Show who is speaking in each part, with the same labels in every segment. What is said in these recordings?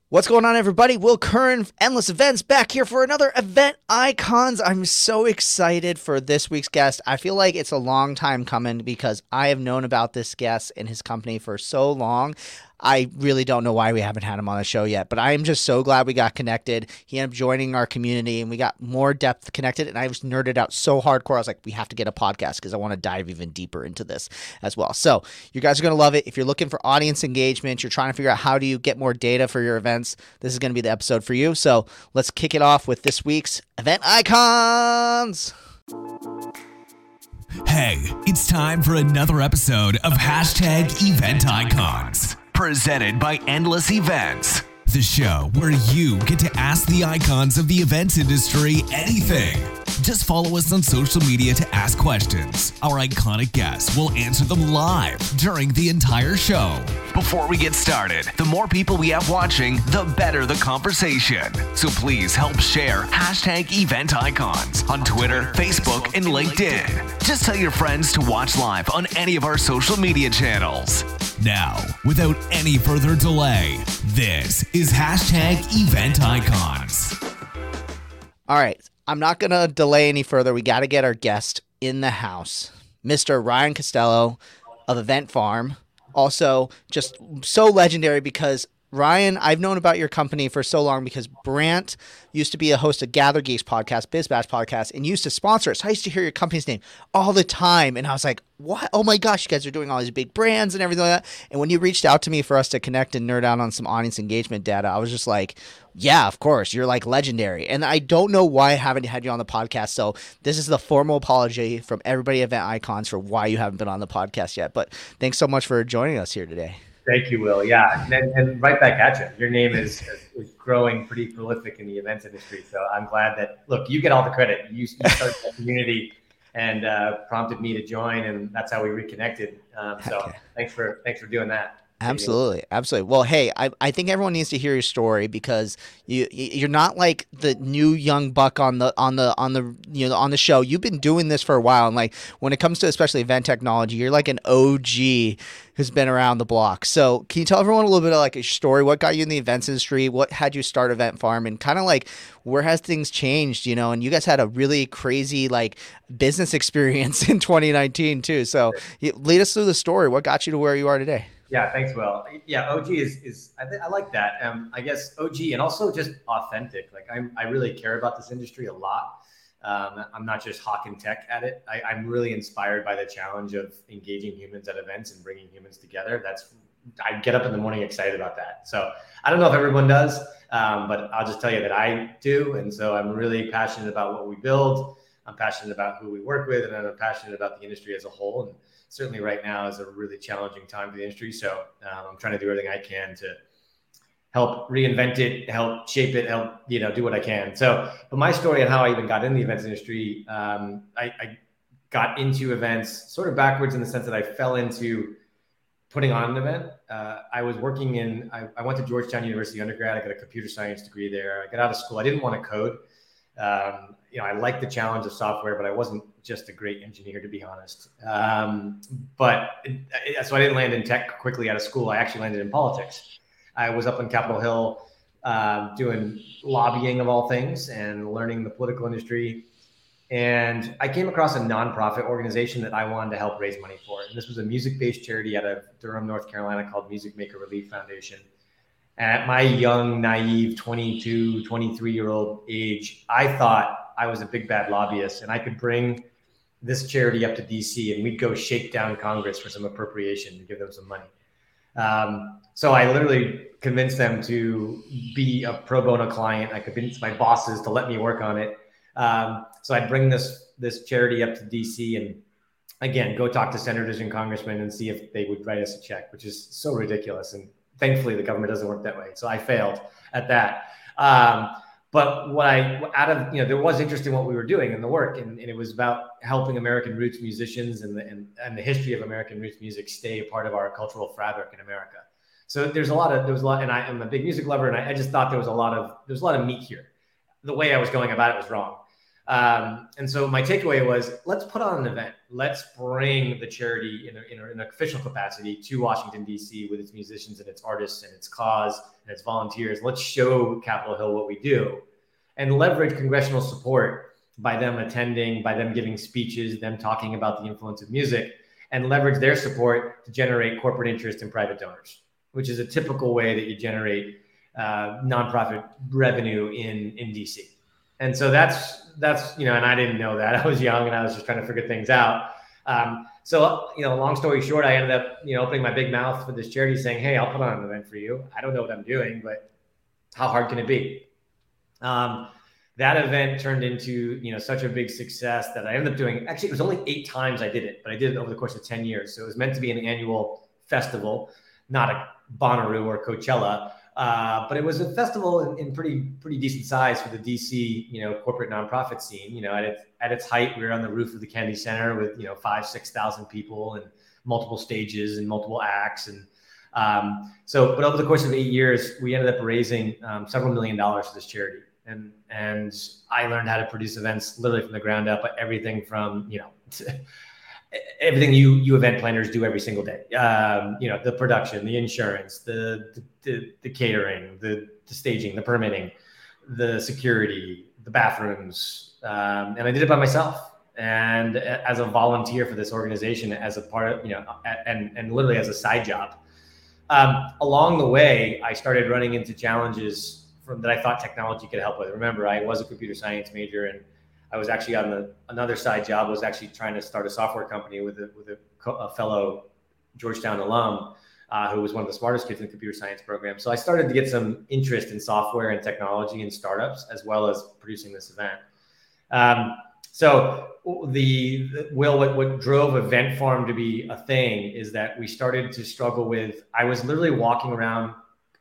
Speaker 1: What's going on, everybody? Will Curran, Endless Events, back here for another Event Icons. I'm so excited for this week's guest. I feel like it's a long time coming because I have known about this guest and his company for so long. I really don't know why we haven't had him on the show yet, but I am just so glad we got connected. He ended up joining our community and we got more depth connected, and I was nerded out so hardcore. I was like, we have to get a podcast because I want to dive even deeper into this as well. So you guys are going to love it. If you're looking for audience engagement, you're trying to figure out how do you get more data for your events, this is going to be the episode for you. So let's kick it off with this week's Event Icons.
Speaker 2: Hey, it's time for another episode of #Event Icons. Presented by Endless Events, the show where you get to ask the icons of the events industry anything. Just follow us on social media to ask questions. Our iconic guests will answer them live during the entire show. Before we get started, the more people we have watching, the better the conversation. So please help share #Event Icons on Twitter, Facebook, and LinkedIn. Just tell your friends to watch live on any of our social media channels. Now, without any further delay, this is #Event Icons.
Speaker 1: All right, I'm not going to delay any further. We got to get our guest in the house, Mr. Ryan Costello of Event Farm. Also, just so legendary because Ryan, I've known about your company for so long because Brant used to be a host of Gather Geeks podcast, BizBash podcast, and used to sponsor it. So I used to hear your company's name all the time. And I was like, what? Oh my gosh, you guys are doing all these big brands and everything like that. And when you reached out to me for us to connect and nerd out on some audience engagement data, I was just like, yeah, of course. You're like legendary. And I don't know why I haven't had you on the podcast. So this is the formal apology from everybody at Event Icons for why you haven't been on the podcast yet. But thanks so much for joining us here today.
Speaker 3: Thank you, Will. Yeah, and right back at you. Your name is growing pretty prolific in the events industry. So I'm glad that, look, you get all the credit. You started the community and prompted me to join, and that's how we reconnected. So thanks for doing that.
Speaker 1: Absolutely. Well, hey, I think everyone needs to hear your story because you're not like the new young buck on the show. You've been doing this for a while, and like when it comes to especially event technology, you're like an OG who's been around the block. So can you tell everyone a little bit of like your story? What got you in the events industry? What had you start Event Farm, and kind of like where has things changed? And you guys had a really crazy like business experience in 2019 too. So lead us through the story. What got you to where you are today?
Speaker 3: Yeah, thanks, Will. Yeah, OG is I like that. I guess OG and also just authentic. Like I really care about this industry a lot. I'm not just hawking tech at it. I'm really inspired by the challenge of engaging humans at events and bringing humans together. I get up in the morning excited about that. So I don't know if everyone does, but I'll just tell you that I do. And so I'm really passionate about what we build. I'm passionate about who we work with, and I'm passionate about the industry as a whole. And certainly right now is a really challenging time for the industry. So I'm trying to do everything I can to help reinvent it, help shape it, help, do what I can. So, but my story and how I even got in the events industry, I got into events sort of backwards in the sense that I fell into putting on an event. I was working I went to Georgetown University undergrad. I got a computer science degree there. I got out of school. I didn't want to code. I liked the challenge of software, but I wasn't just a great engineer, to be honest. So I didn't land in tech quickly out of school. I actually landed in politics. I was up on Capitol Hill doing lobbying of all things and learning the political industry. And I came across a nonprofit organization that I wanted to help raise money for. And this was a music-based charity out of Durham, North Carolina called Music Maker Relief Foundation. At my young, naive 22, 23-year-old age, I thought I was a big bad lobbyist and I could bring this charity up to DC and we'd go shake down Congress for some appropriation and give them some money. So I literally convinced them to be a pro bono client. I convinced my bosses to let me work on it. So I'd bring this charity up to DC and again, go talk to senators and congressmen and see if they would write us a check, which is so ridiculous. And thankfully the government doesn't work that way. So I failed at that. But there was interest in what we were doing and the work, and it was about helping American roots musicians and the history of American roots music stay a part of our cultural fabric in America. So there was a lot, and I'm a big music lover, and I just thought there was a lot of meat here. The way I was going about it was wrong. And so my takeaway was, let's put on an event. Let's bring the charity in an official capacity to Washington, D.C. with its musicians and its artists and its cause and its volunteers. Let's show Capitol Hill what we do and leverage congressional support by them attending, by them giving speeches, them talking about the influence of music, and leverage their support to generate corporate interest in private donors, which is a typical way that you generate nonprofit revenue in DC. And so that's, and I didn't know that. I was young and I was just trying to figure things out. So long story short, I ended up, opening my big mouth for this charity saying, hey, I'll put on an event for you. I don't know what I'm doing, but how hard can it be? That event turned into, such a big success that I ended up doing, actually, it was only 8 times I did it, but I did it over the course of 10 years. So it was meant to be an annual festival, not a Bonnaroo or Coachella. But it was a festival in pretty decent size for the DC, corporate nonprofit scene. At its height, we were on the roof of the Kennedy Center with 5,000-6,000 people and multiple stages and multiple acts. And but over the course of 8 years, we ended up raising several $1 million for this charity. And I learned how to produce events literally from the ground up, everything from everything you event planners do every single day. The production, the insurance, the catering, the staging, the permitting, the security, the bathrooms. And I did it by myself and as a volunteer for this organization, as a part of, and literally as a side job. Along the way, I started running into challenges that I thought technology could help with. Remember, I was a computer science major, and I was actually on another side job. I was actually trying to start a software company with a fellow Georgetown alum who was one of the smartest kids in the computer science program. So I started to get some interest in software and technology and startups, as well as producing this event. What drove Event Farm to be a thing is that we started to struggle with, I was literally walking around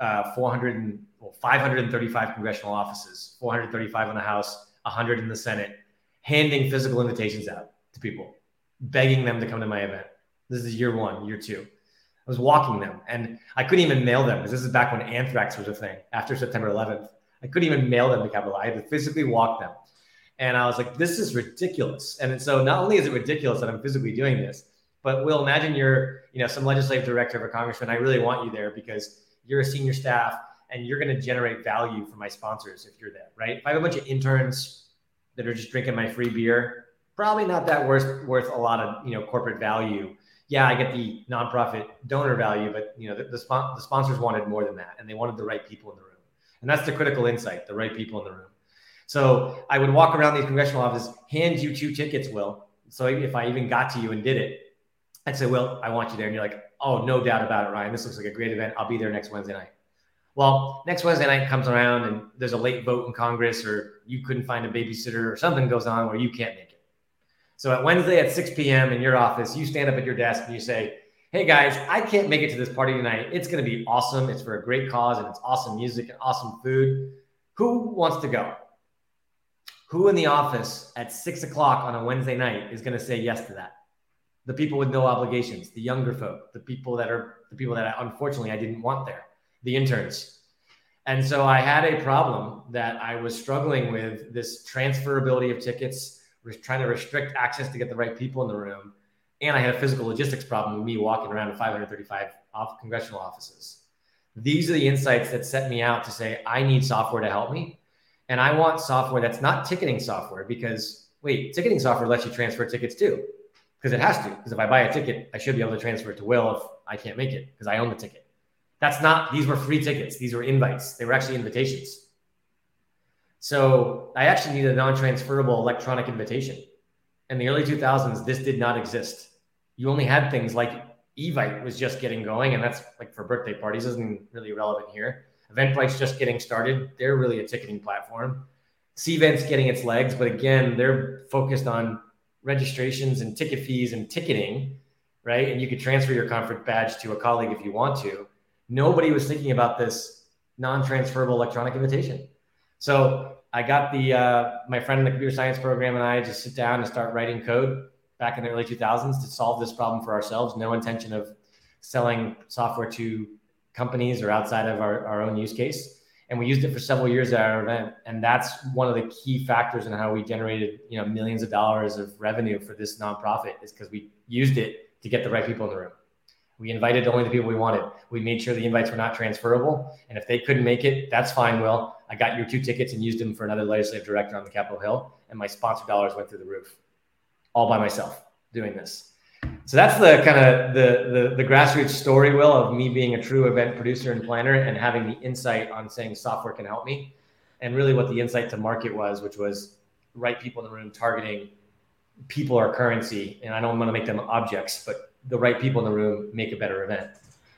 Speaker 3: 535 congressional offices, 435 in the House, 100 in the Senate, handing physical invitations out to people, begging them to come to my event. This is year 1, year 2. I was walking them, and I couldn't even mail them because this is back when anthrax was a thing. After September 11th, I couldn't even mail them to Capitol. I had to physically walk them. And I was like, this is ridiculous. And so not only is it ridiculous that I'm physically doing this, but Will, imagine you're, some legislative director or congressman. I really want you there because you're a senior staff and you're going to generate value for my sponsors if you're there, right? If I have a bunch of interns that are just drinking my free beer, probably not that worth a lot of, corporate value. Yeah, I get the nonprofit donor value, but the sponsors wanted more than that, and they wanted the right people in the room. And that's the critical insight, the right people in the room. So I would walk around these congressional offices, hand you 2 tickets, Will. So if I even got to you and did it, I'd say, Will, I want you there. And you're like, oh, no doubt about it, Ryan. This looks like a great event. I'll be there next Wednesday night. Well, next Wednesday night comes around and there's a late vote in Congress, or you couldn't find a babysitter, or something goes on where you can't make it. So at Wednesday at 6 p.m. in your office, you stand up at your desk and you say, hey guys, I can't make it to this party tonight. It's going to be awesome. It's for a great cause and it's awesome music and awesome food. Who wants to go? Who in the office at 6 o'clock on a Wednesday night is going to say yes to that? The people with no obligations, the younger folk, the people that unfortunately I didn't want there, the interns. And so I had a problem that I was struggling with, this transferability of tickets, trying to restrict access to get the right people in the room. And I had a physical logistics problem with me walking around to 535 congressional offices. These are the insights that set me out to say, I need software to help me. And I want software that's not ticketing software, because ticketing software lets you transfer tickets too, because it has to. Because if I buy a ticket, I should be able to transfer it to Will if I can't make it because I own the ticket. These were free tickets. These were invites. They were actually invitations. So I actually needed a non-transferable electronic invitation. In the early 2000s, this did not exist. You only had things like Evite was just getting going, and that's like for birthday parties, isn't really relevant here. Eventbrite's just getting started. They're really a ticketing platform. Cvent's getting its legs, but again, they're focused on registrations and ticket fees and ticketing, right? And you could transfer your conference badge to a colleague if you want to. Nobody was thinking about this non-transferable electronic invitation. So I got my friend in the computer science program and I just sit down and start writing code back in the early 2000s to solve this problem for ourselves. No intention of selling software to companies or outside of our own use case. And we used it for several years at our event. And that's one of the key factors in how we generated, millions of dollars of revenue for this nonprofit, is because we used it to get the right people in the room. We invited only the people we wanted. We made sure the invites were not transferable. And if they couldn't make it, that's fine, Will. I got your 2 tickets and used them for another legislative director on the Capitol Hill. And my sponsor dollars went through the roof, all by myself doing this. So that's the kind of the grassroots story, Will, of me being a true event producer and planner and having the insight on saying software can help me. And really what the insight to market was, which was right people in the room, targeting people are currency. And I don't want to make them objects, but the right people in the room make a better event.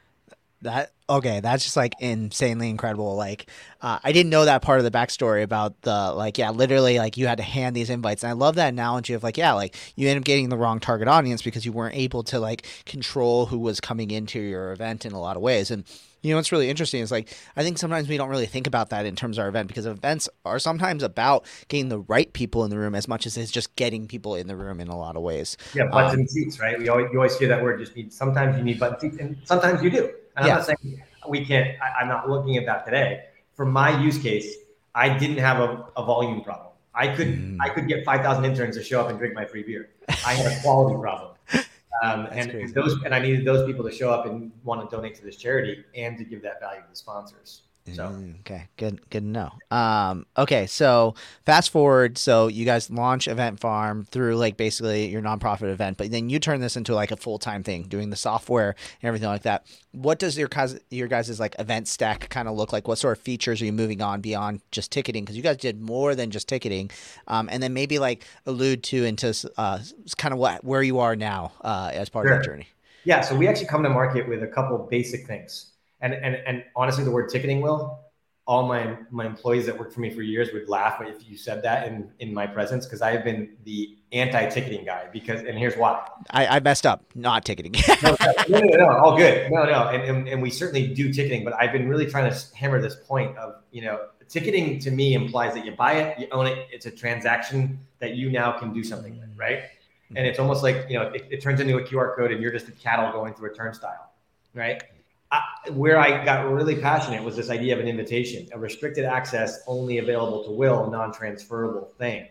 Speaker 1: That's just like insanely incredible. Like, I didn't know that part of the backstory about literally like you had to hand these invites. And I love that analogy of like you end up getting the wrong target audience because you weren't able to like control who was coming into your event in a lot of ways. And what's really interesting is like, I think sometimes we don't really think about that in terms of our event, because events are sometimes about getting the right people in the room as much as it's just getting people in the room in a lot of ways.
Speaker 3: Yeah. Butts and seats, right? You always hear that word, sometimes you need butts and seats, and sometimes you do. And I'm not saying we can't, I'm not looking at that today. For my use case, I didn't have a volume problem. I could get 5,000 interns to show up and drink my free beer. I had a quality problem. And I needed those people to show up and want to donate to this charity and to give that value to the sponsors. So
Speaker 1: okay, good to know. Okay, so fast forward, so you guys launch Event Farm through like basically your nonprofit event, but then you turn this into like a full-time thing, doing the software and everything like that. What does your guys' like event stack kind of look like? What sort of features are you moving on beyond just ticketing? Because you guys did more than just ticketing, and then maybe like allude to into kind of where you are now as part of that journey.
Speaker 3: Yeah, so we actually come to market with a couple basic things. And honestly, the word ticketing, Will, all my employees that worked for me for years would laugh if you said that in my presence, because I have been the anti-ticketing guy, and here's why.
Speaker 1: I messed up, not ticketing.
Speaker 3: No, all good. No. And we certainly do ticketing, but I've been really trying to hammer this point of, ticketing to me implies that you buy it, you own it. It's a transaction that you now can do something with, right? And it's almost like, it turns into a QR code and you're just a cattle going through a turnstile, right? Where I got really passionate was this idea of an invitation, a restricted access, only available to Will, non-transferable thing.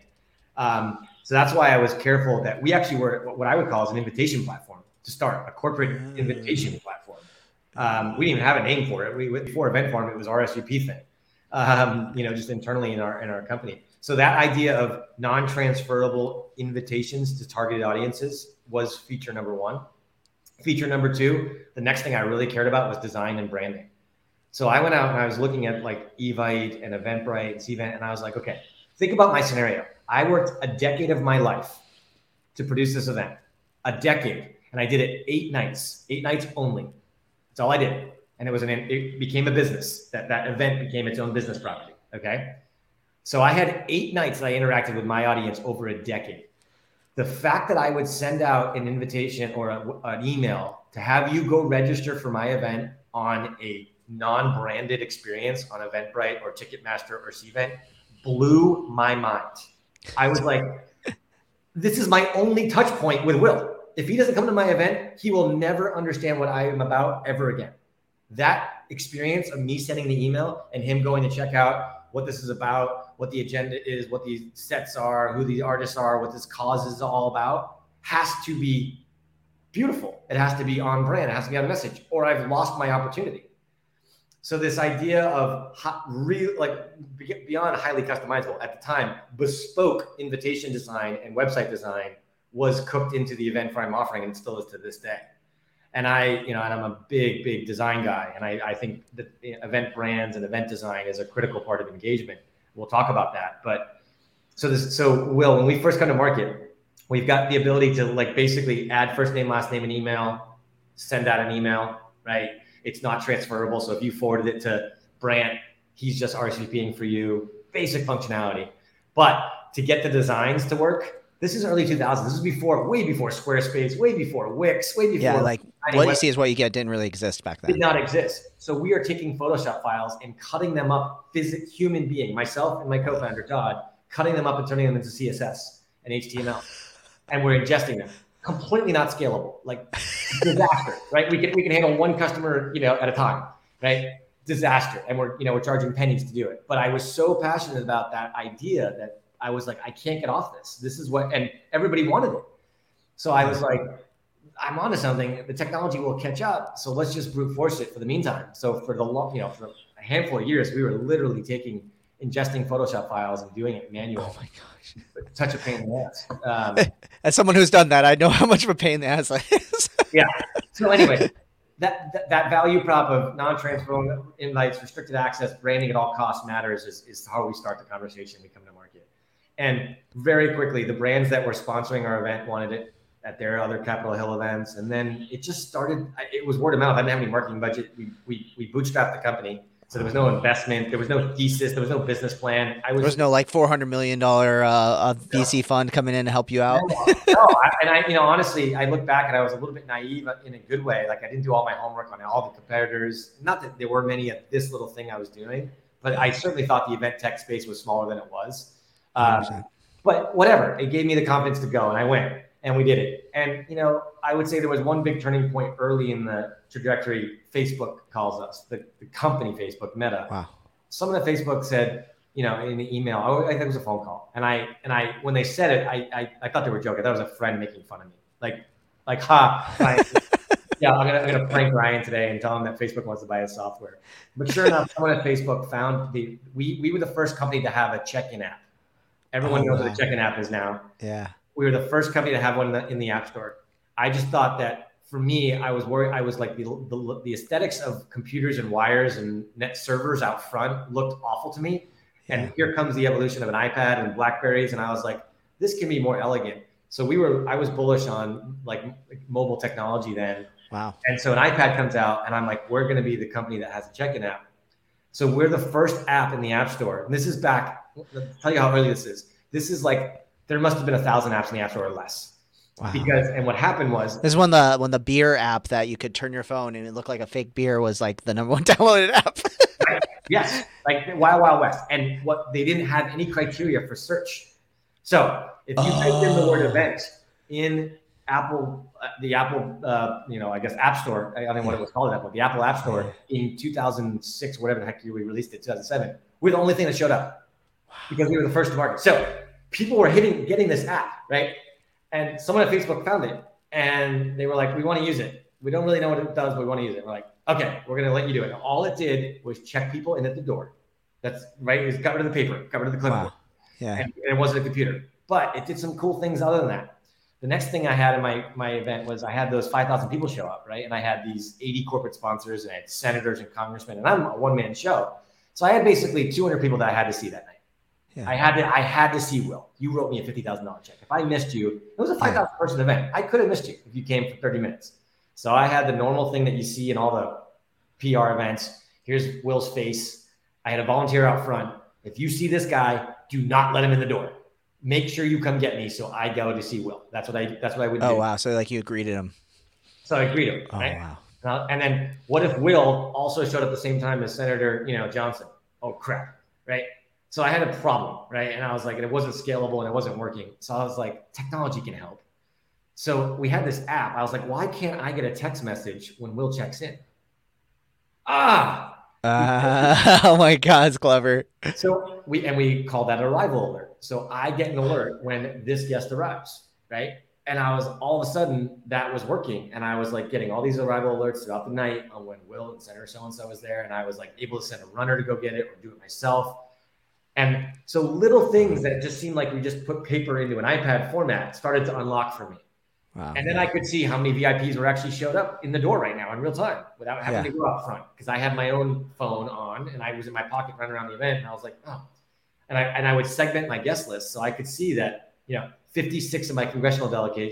Speaker 3: So that's why I was careful that we actually were what I would call as an invitation platform to start, a corporate invitation platform. We didn't even have a name for it. Before Event Farm, it was RSVP thing, just internally in our company. So that idea of non-transferable invitations to targeted audiences was feature number one. Feature number two, the next thing I really cared about was design and branding. So I went out and I was looking at like Evite and Eventbrite and Cvent, and I was like, okay, think about my scenario. I worked a decade of my life to produce this event, a decade, and I did it 8 nights only. That's all I did. And it became a business. That event became its own business property. Okay. So I had 8 nights that I interacted with my audience over a decade. The fact that I would send out an invitation or an email to have you go register for my event on a non-branded experience on Eventbrite or Ticketmaster or Cvent blew my mind. I was like, this is my only touch point with Will. If he doesn't come to my event, he will never understand what I am about ever again. That experience of me sending the email and him going to check out what this is about, what the agenda is, what these sets are, who the artists are, what this cause is all about, has to be beautiful. It has to be on brand. It has to be on message, or I've lost my opportunity. So this idea of beyond highly customizable at the time, bespoke invitation design and website design was cooked into the Event Farm offering, and still is to this day. And and I'm a big design guy. And I think that event brands and event design is a critical part of engagement. We'll talk about that. But so Will, when we first come to market, we've got the ability to like basically add first name, last name, and email, send out an email, right? It's not transferable. So if you forwarded it to Brant, he's just RSVPing for you, basic functionality. But to get the designs to work, this is early 2000s. This is way before Squarespace, way before Wix, way before.
Speaker 1: Yeah, like what you see is what you get didn't really exist back then.
Speaker 3: Did not exist. So we are taking Photoshop files and cutting them up, human being, myself and my co-founder, Todd, cutting them up and turning them into CSS and HTML. And we're ingesting them. Completely not scalable, like disaster, right? We can handle one customer, at a time, right? disaster. And we're charging pennies to do it. But I was so passionate about that idea that I was like, I can't get off this. This is what, and everybody wanted it. So I was like, I'm onto something. The technology will catch up. So let's just brute force it for the meantime. So for for a handful of years, we were literally ingesting Photoshop files and doing it manually.
Speaker 1: Oh my gosh.
Speaker 3: Such a pain in the ass.
Speaker 1: As someone who's done that, I know how much of a pain the ass that is.
Speaker 3: Yeah. So anyway, that value prop of non-transferable invites, restricted access, branding at all costs matters is how we start the conversation. We come to market. And very quickly, the brands that were sponsoring our event wanted it at their other Capitol Hill events. And then it just started, it was word of mouth. I didn't have any marketing budget. We bootstrapped the company. So there was no investment. There was no thesis. There was no business plan.
Speaker 1: There was no like $400 million VC fund coming in to help you out.
Speaker 3: No, honestly, I look back and I was a little bit naive in a good way. Like I didn't do all my homework on all the competitors. Not that there were many at this little thing I was doing, but I certainly thought the event tech space was smaller than it was. But whatever, it gave me the confidence to go, and I went. And we did it. And, I would say there was one big turning point early in the trajectory. Facebook calls us, the company Facebook, Meta.
Speaker 1: Wow.
Speaker 3: Someone at Facebook said, in the email, I think it was a phone call. And I when they said it, I thought they were joking. That was a friend making fun of me. Like, yeah, I'm gonna prank Ryan today and tell him that Facebook wants to buy his software. But sure enough, someone at Facebook found we were the first company to have a check-in app. Everyone knows what a check-in app is now.
Speaker 1: Yeah.
Speaker 3: We were the first company to have one in the App Store. I just thought that for me, I was worried. I was like the aesthetics of computers and wires and net servers out front looked awful to me. Yeah. And here comes the evolution of an iPad and BlackBerries. And I was like, this can be more elegant. So I was bullish on like mobile technology then.
Speaker 1: Wow. And
Speaker 3: so an iPad comes out and I'm like, we're going to be the company that has a check-in app. So we're the first app in the App Store. And this is back, I'll tell you how early this is. This is like, there must have been 1,000 apps in the App Store or less. Wow. And what happened was
Speaker 1: this is when the beer app that you could turn your phone and it looked like a fake beer was like the number one downloaded app.
Speaker 3: Right. Yes, like Wild Wild West. And what they didn't have any criteria for search. So if you typed in the word event in Apple, the Apple, I guess App Store, I don't know what it was called at, but the Apple App Store in 2006, whatever the heck year we released it, 2007, we're the only thing that showed up because we were the first to market. So people were getting this app, right? And someone at Facebook found it and they were like, we want to use it. We don't really know what it does, but we want to use it. We're like, okay, we're going to let you do it. And all it did was check people in at the door. That's right. It got rid of the paper, got rid of the clipboard.
Speaker 1: Wow. Yeah.
Speaker 3: And it wasn't a computer, but it did some cool things other than that. The next thing I had in my event was I had those 5,000 people show up, right? And I had these 80 corporate sponsors and I had senators and congressmen, and I'm a one-man show. So I had basically 200 people that I had to see that night. Yeah. I had to see Will. You wrote me a $50,000 check. If I missed you, it was a 5,000 person event. I could have missed you if you came for 30 minutes. So I had the normal thing that you see in all the PR events. Here's Will's face. I had a volunteer out front. If you see this guy, do not let him in the door. Make sure you come get me so I go to see Will. That's what I would do.
Speaker 1: Oh, wow. So like you greeted him.
Speaker 3: So I greeted him.
Speaker 1: Oh,
Speaker 3: right?
Speaker 1: Wow.
Speaker 3: And then what if Will also showed up at the same time as Senator, Johnson? Oh, crap. Right. So I had a problem, right? And I was like, it wasn't scalable and it wasn't working. So I was like, technology can help. So we had this app. I was like, why can't I get a text message when Will checks in? Oh
Speaker 1: my God, it's clever.
Speaker 3: So we call that arrival alert. So I get an alert when this guest arrives, right? And I was all of a sudden that was working. And I was like getting all these arrival alerts throughout the night on when Will and Senator so-and-so was there. And I was like able to send a runner to go get it or do it myself. And so little things that just seemed like we just put paper into an iPad format started to unlock for me. Wow. And then I could see how many VIPs were actually showed up in the door right now in real time without having to go up front because I had my own phone on and I was in my pocket running around the event. And I was like, oh, and I would segment my guest list. So I could see that, 56% of my congressional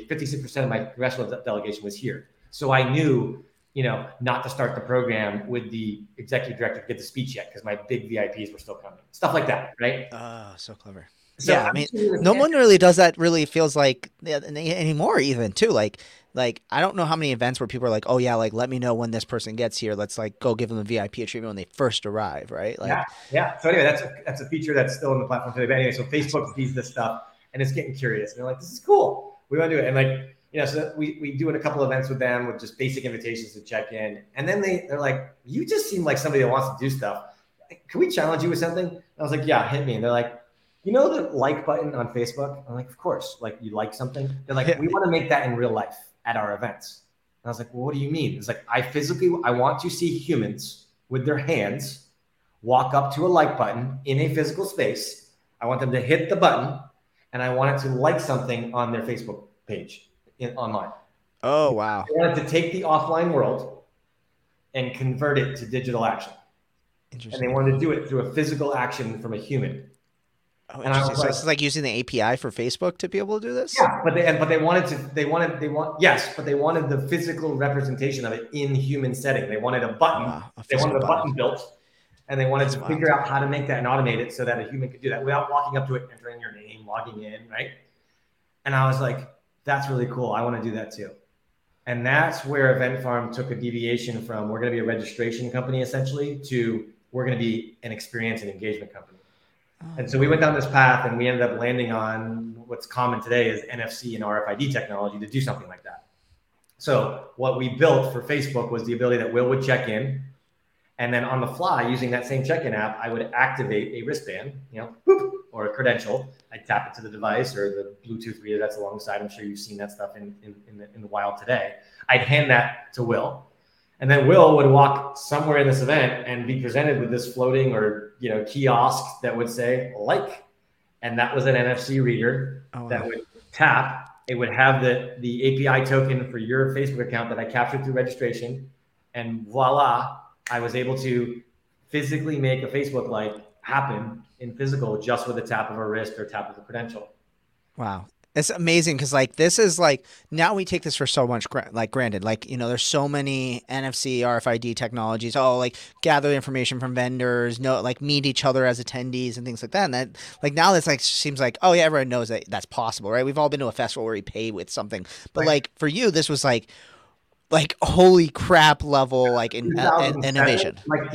Speaker 3: delegation was here. So I knew, not to start the program with the executive director to get the speech yet because my big VIPs were still coming. Stuff like that, right?
Speaker 1: Oh, so clever.
Speaker 3: So
Speaker 1: yeah, I mean, no one really does that. Really feels like anymore, even too. Like I don't know how many events where people are like, "Oh yeah, like let me know when this person gets here. Let's like go give them a VIP treatment when they first arrive." Right? Like,
Speaker 3: yeah. So anyway, that's a feature that's still in the platform today. But anyway, so Facebook sees this stuff and it's getting curious. And they're like, "This is cool. We want to do it." And like So we do a couple events with them with just basic invitations to check in. And then they're like, you just seem like somebody that wants to do stuff. Can we challenge you with something? And I was like, yeah, hit me. And they're like, the like button on Facebook? I'm like, of course. Like, you like something? They're like, we want to make that in real life at our events. And I was like, well, what do you mean? It's like, I want to see humans with their hands walk up to a like button in a physical space. I want them to hit the button, and I want it to like something on their Facebook page online.
Speaker 1: Oh, wow.
Speaker 3: I wanted to take the offline world and convert it to digital action. And they wanted to do it through a physical action from a human.
Speaker 1: Oh, interesting. So this is like using the API for Facebook to be able to do this?
Speaker 3: Yeah, but they wanted the physical representation of it in human setting. They wanted a button. Wow, they wanted a button built, and they wanted to figure out how to make that and automate it so that a human could do that without walking up to it, entering your name, logging in, right? And I was like, that's really cool. I want to do that too. And that's where Event Farm took a deviation from we're going to be a registration company essentially to we're going to be an experience and engagement company. And so we went down this path, and we ended up landing on what's common today is NFC and RFID technology to do something like that. So what we built for Facebook was the ability that Will would check in, and then on the fly, using that same check-in app, I would activate a wristband, boop, or a credential. I'd tap it to the device or the Bluetooth reader that's alongside. I'm sure you've seen that stuff in the wild today. I'd hand that to Will. And then Will would walk somewhere in this event and be presented with this floating or kiosk that would say like, and that was an NFC reader that would tap. It would have the API token for your Facebook account that I captured through registration, and voila, I was able to physically make a Facebook like happen in physical just with a tap of a wrist or tap of a credential.
Speaker 1: Wow. It's amazing because this is now we take this for so much granted. There's so many NFC, RFID technologies. Gather information from vendors, meet each other as attendees and things like that. And that now that's seems like, oh yeah, everyone knows that that's possible, right? We've all been to a festival where we pay with something, but right. For you, this was like holy crap level innovation.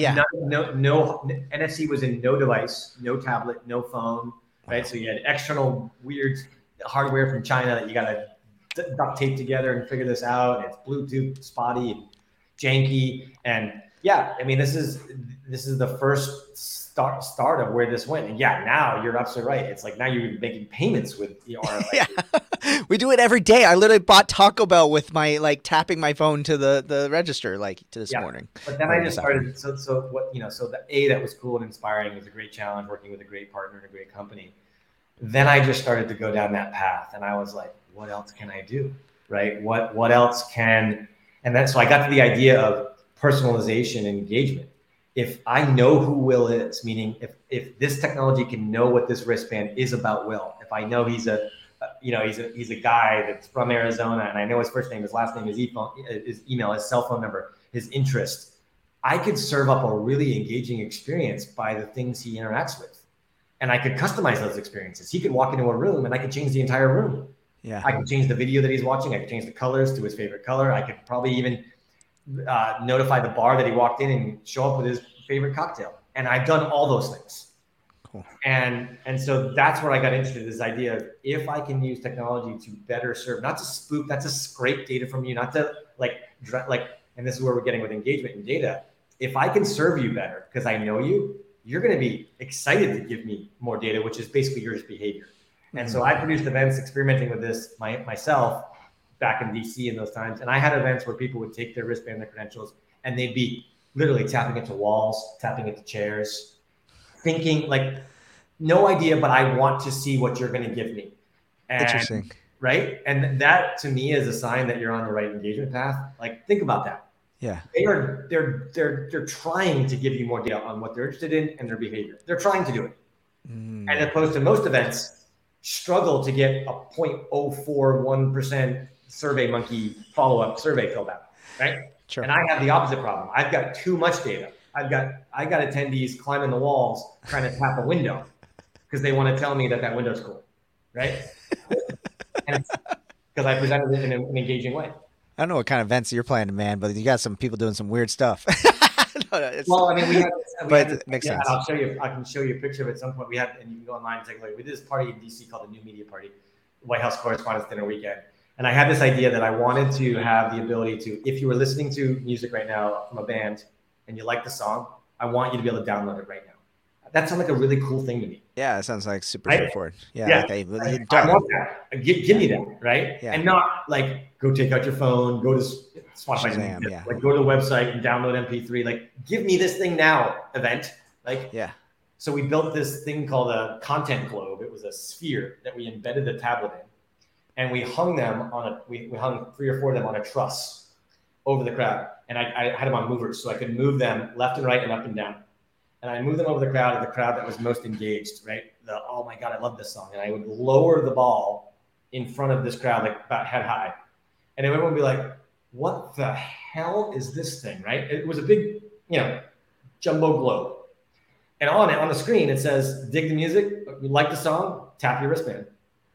Speaker 3: No NFC was in no device, no tablet, no phone, right? Wow. So you had external weird hardware from China that you got to duct tape together and figure this out. It's Bluetooth spotty and janky. And yeah, I mean, this is the first start of where this went. And yeah, now you're absolutely right. It's like now you're making payments with RFID.
Speaker 1: Yeah, we do it every day. I literally bought Taco Bell with my tapping my phone to the register to this morning.
Speaker 3: But then I just started. So that was cool and inspiring. It was a great challenge working with a great partner and a great company. Then I just started to go down that path, and I was like, what else can I do? Right? What else can, and then, so I got to the idea of personalization and engagement. If I know who Will is, meaning if this technology can know what this wristband is about Will, if I know he's a guy that's from Arizona, and I know his first name, his last name, his email, his cell phone number, his interest, I could serve up a really engaging experience by the things he interacts with. And I could customize those experiences. He could walk into a room and I could change the entire room.
Speaker 1: Yeah.
Speaker 3: I could change the video that he's watching. I could change the colors to his favorite color. I could probably even notify the bar that he walked in and show up with his favorite cocktail. And I've done all those things.
Speaker 1: Cool.
Speaker 3: And so that's where I got interested in this idea of if I can use technology to better serve, not to spook, not to scrape data from you, not to and this is where we're getting with engagement and data. If I can serve you better because I know you, you're going to be excited to give me more data, which is basically your behavior. And so I produced events experimenting with this myself back in DC in those times. And I had events where people would take their wristband, their credentials, and they'd be literally tapping into walls, tapping into chairs, thinking no idea, but I want to see what you're going to give me.
Speaker 1: Interesting.
Speaker 3: Right. And that to me is a sign that you're on the right engagement path. Think about that.
Speaker 1: Yeah,
Speaker 3: they're trying to give you more data on what they're interested in and their behavior. They're trying to do it, and as opposed to most events struggle to get a 0.041% Survey Monkey follow-up survey filled out, right?
Speaker 1: Sure.
Speaker 3: And I have the opposite problem. I've got too much data. I got attendees climbing the walls trying to tap a window because they want to tell me that window's cool, right? And because I presented it in an engaging way.
Speaker 1: I don't know what kind of events you're planning, man, but you got some people doing some weird stuff.
Speaker 3: Well, I mean, we had
Speaker 1: it makes sense.
Speaker 3: I'll show you. I can show you a picture of it at some point. And you can go online and take a look. We did this party in DC called the New Media Party, White House Correspondents' Dinner Weekend, And I had this idea that I wanted to have the ability to, if you were listening to music right now from a band and you like the song, I want you to be able to download it right now. That sounds like a really cool thing to me.
Speaker 1: Yeah, it sounds like super
Speaker 3: Right?
Speaker 1: straightforward. Yeah,
Speaker 3: Yeah.
Speaker 1: like
Speaker 3: I
Speaker 1: done.
Speaker 3: want that. Give me that, right?
Speaker 1: Yeah.
Speaker 3: And not like go take out your phone, go to Spotify,
Speaker 1: Shazam, yeah.
Speaker 3: like go to the website and download MP3. Like, give me this thing now, event. Like,
Speaker 1: yeah.
Speaker 3: So we built this thing called a content globe. It was a sphere that we embedded the tablet in, and we hung them on we hung 3 or 4 of them on a truss over the crowd. And I had them on movers, so I could move them left and right and up and down. And I moved them over the crowd that was most engaged, right? Oh my God, I love this song. And I would lower the ball in front of this crowd, like about head high. And everyone would be like, what the hell is this thing, right? It was a big, jumbo globe. And on it, on the screen, it says, dig the music, you like the song, tap your wristband.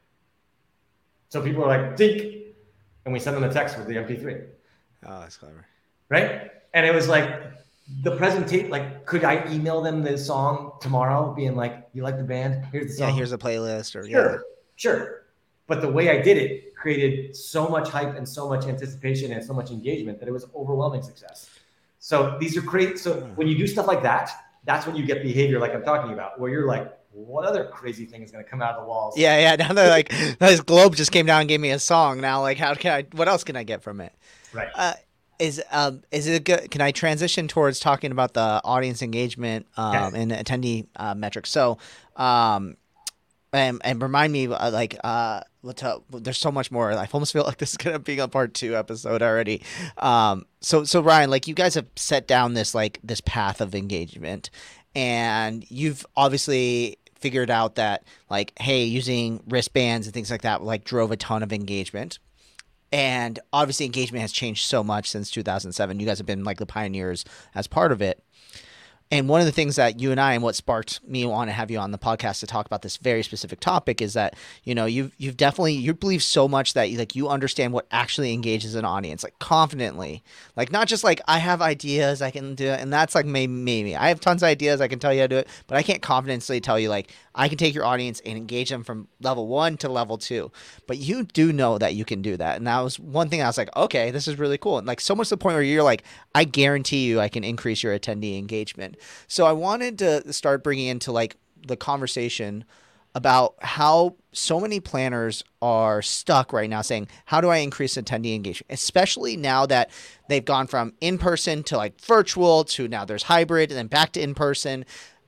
Speaker 3: So people are like, dink. And we send them a text with the MP3.
Speaker 1: Oh, that's clever.
Speaker 3: Right? And it was like, the presentation, like, could I email them the song tomorrow being like, you like the band? Here's the song.
Speaker 1: Yeah, here's a playlist.
Speaker 3: Sure. But the way I did it created so much hype and so much anticipation and so much engagement that it was overwhelming success. So these are great. So when you do stuff like that, that's when you get behavior like I'm talking about, where you're like, what other crazy thing is going to come out of the walls?
Speaker 1: Yeah. Now they're like, this globe just came down and gave me a song. Now, like, what else can I get from it?
Speaker 3: Right.
Speaker 1: Is it good? Can I transition towards talking about the audience engagement and attendee metrics? So, and remind me, there's so much more. I almost feel like this is gonna be a part 2 episode already. So Ryan, like, you guys have set down this path of engagement, and you've obviously figured out that, like, hey, using wristbands and things like that drove a ton of engagement. And obviously engagement has changed so much since 2007. You guys have been like the pioneers as part of it. And one of the things that you and I, and what sparked me want to have you on the podcast to talk about this very specific topic, is that, you've definitely, you believe so much that you understand what actually engages an audience, like, confidently, like, not just like, I have ideas, I can do it. And that's like, maybe I have tons of ideas, I can tell you how to do it, but I can't confidently tell you, like, I can take your audience and engage them from level 1 to level 2, but you do know that you can do that. And that was one thing I was like, okay, this is really cool. And like, so much to the point where you're like, I guarantee you I can increase your attendee engagement. So I wanted to start bringing into like the conversation about how so many planners are stuck right now saying, how do I increase attendee engagement? Especially now that they've gone from in-person to like virtual to now there's hybrid and then back to in-person.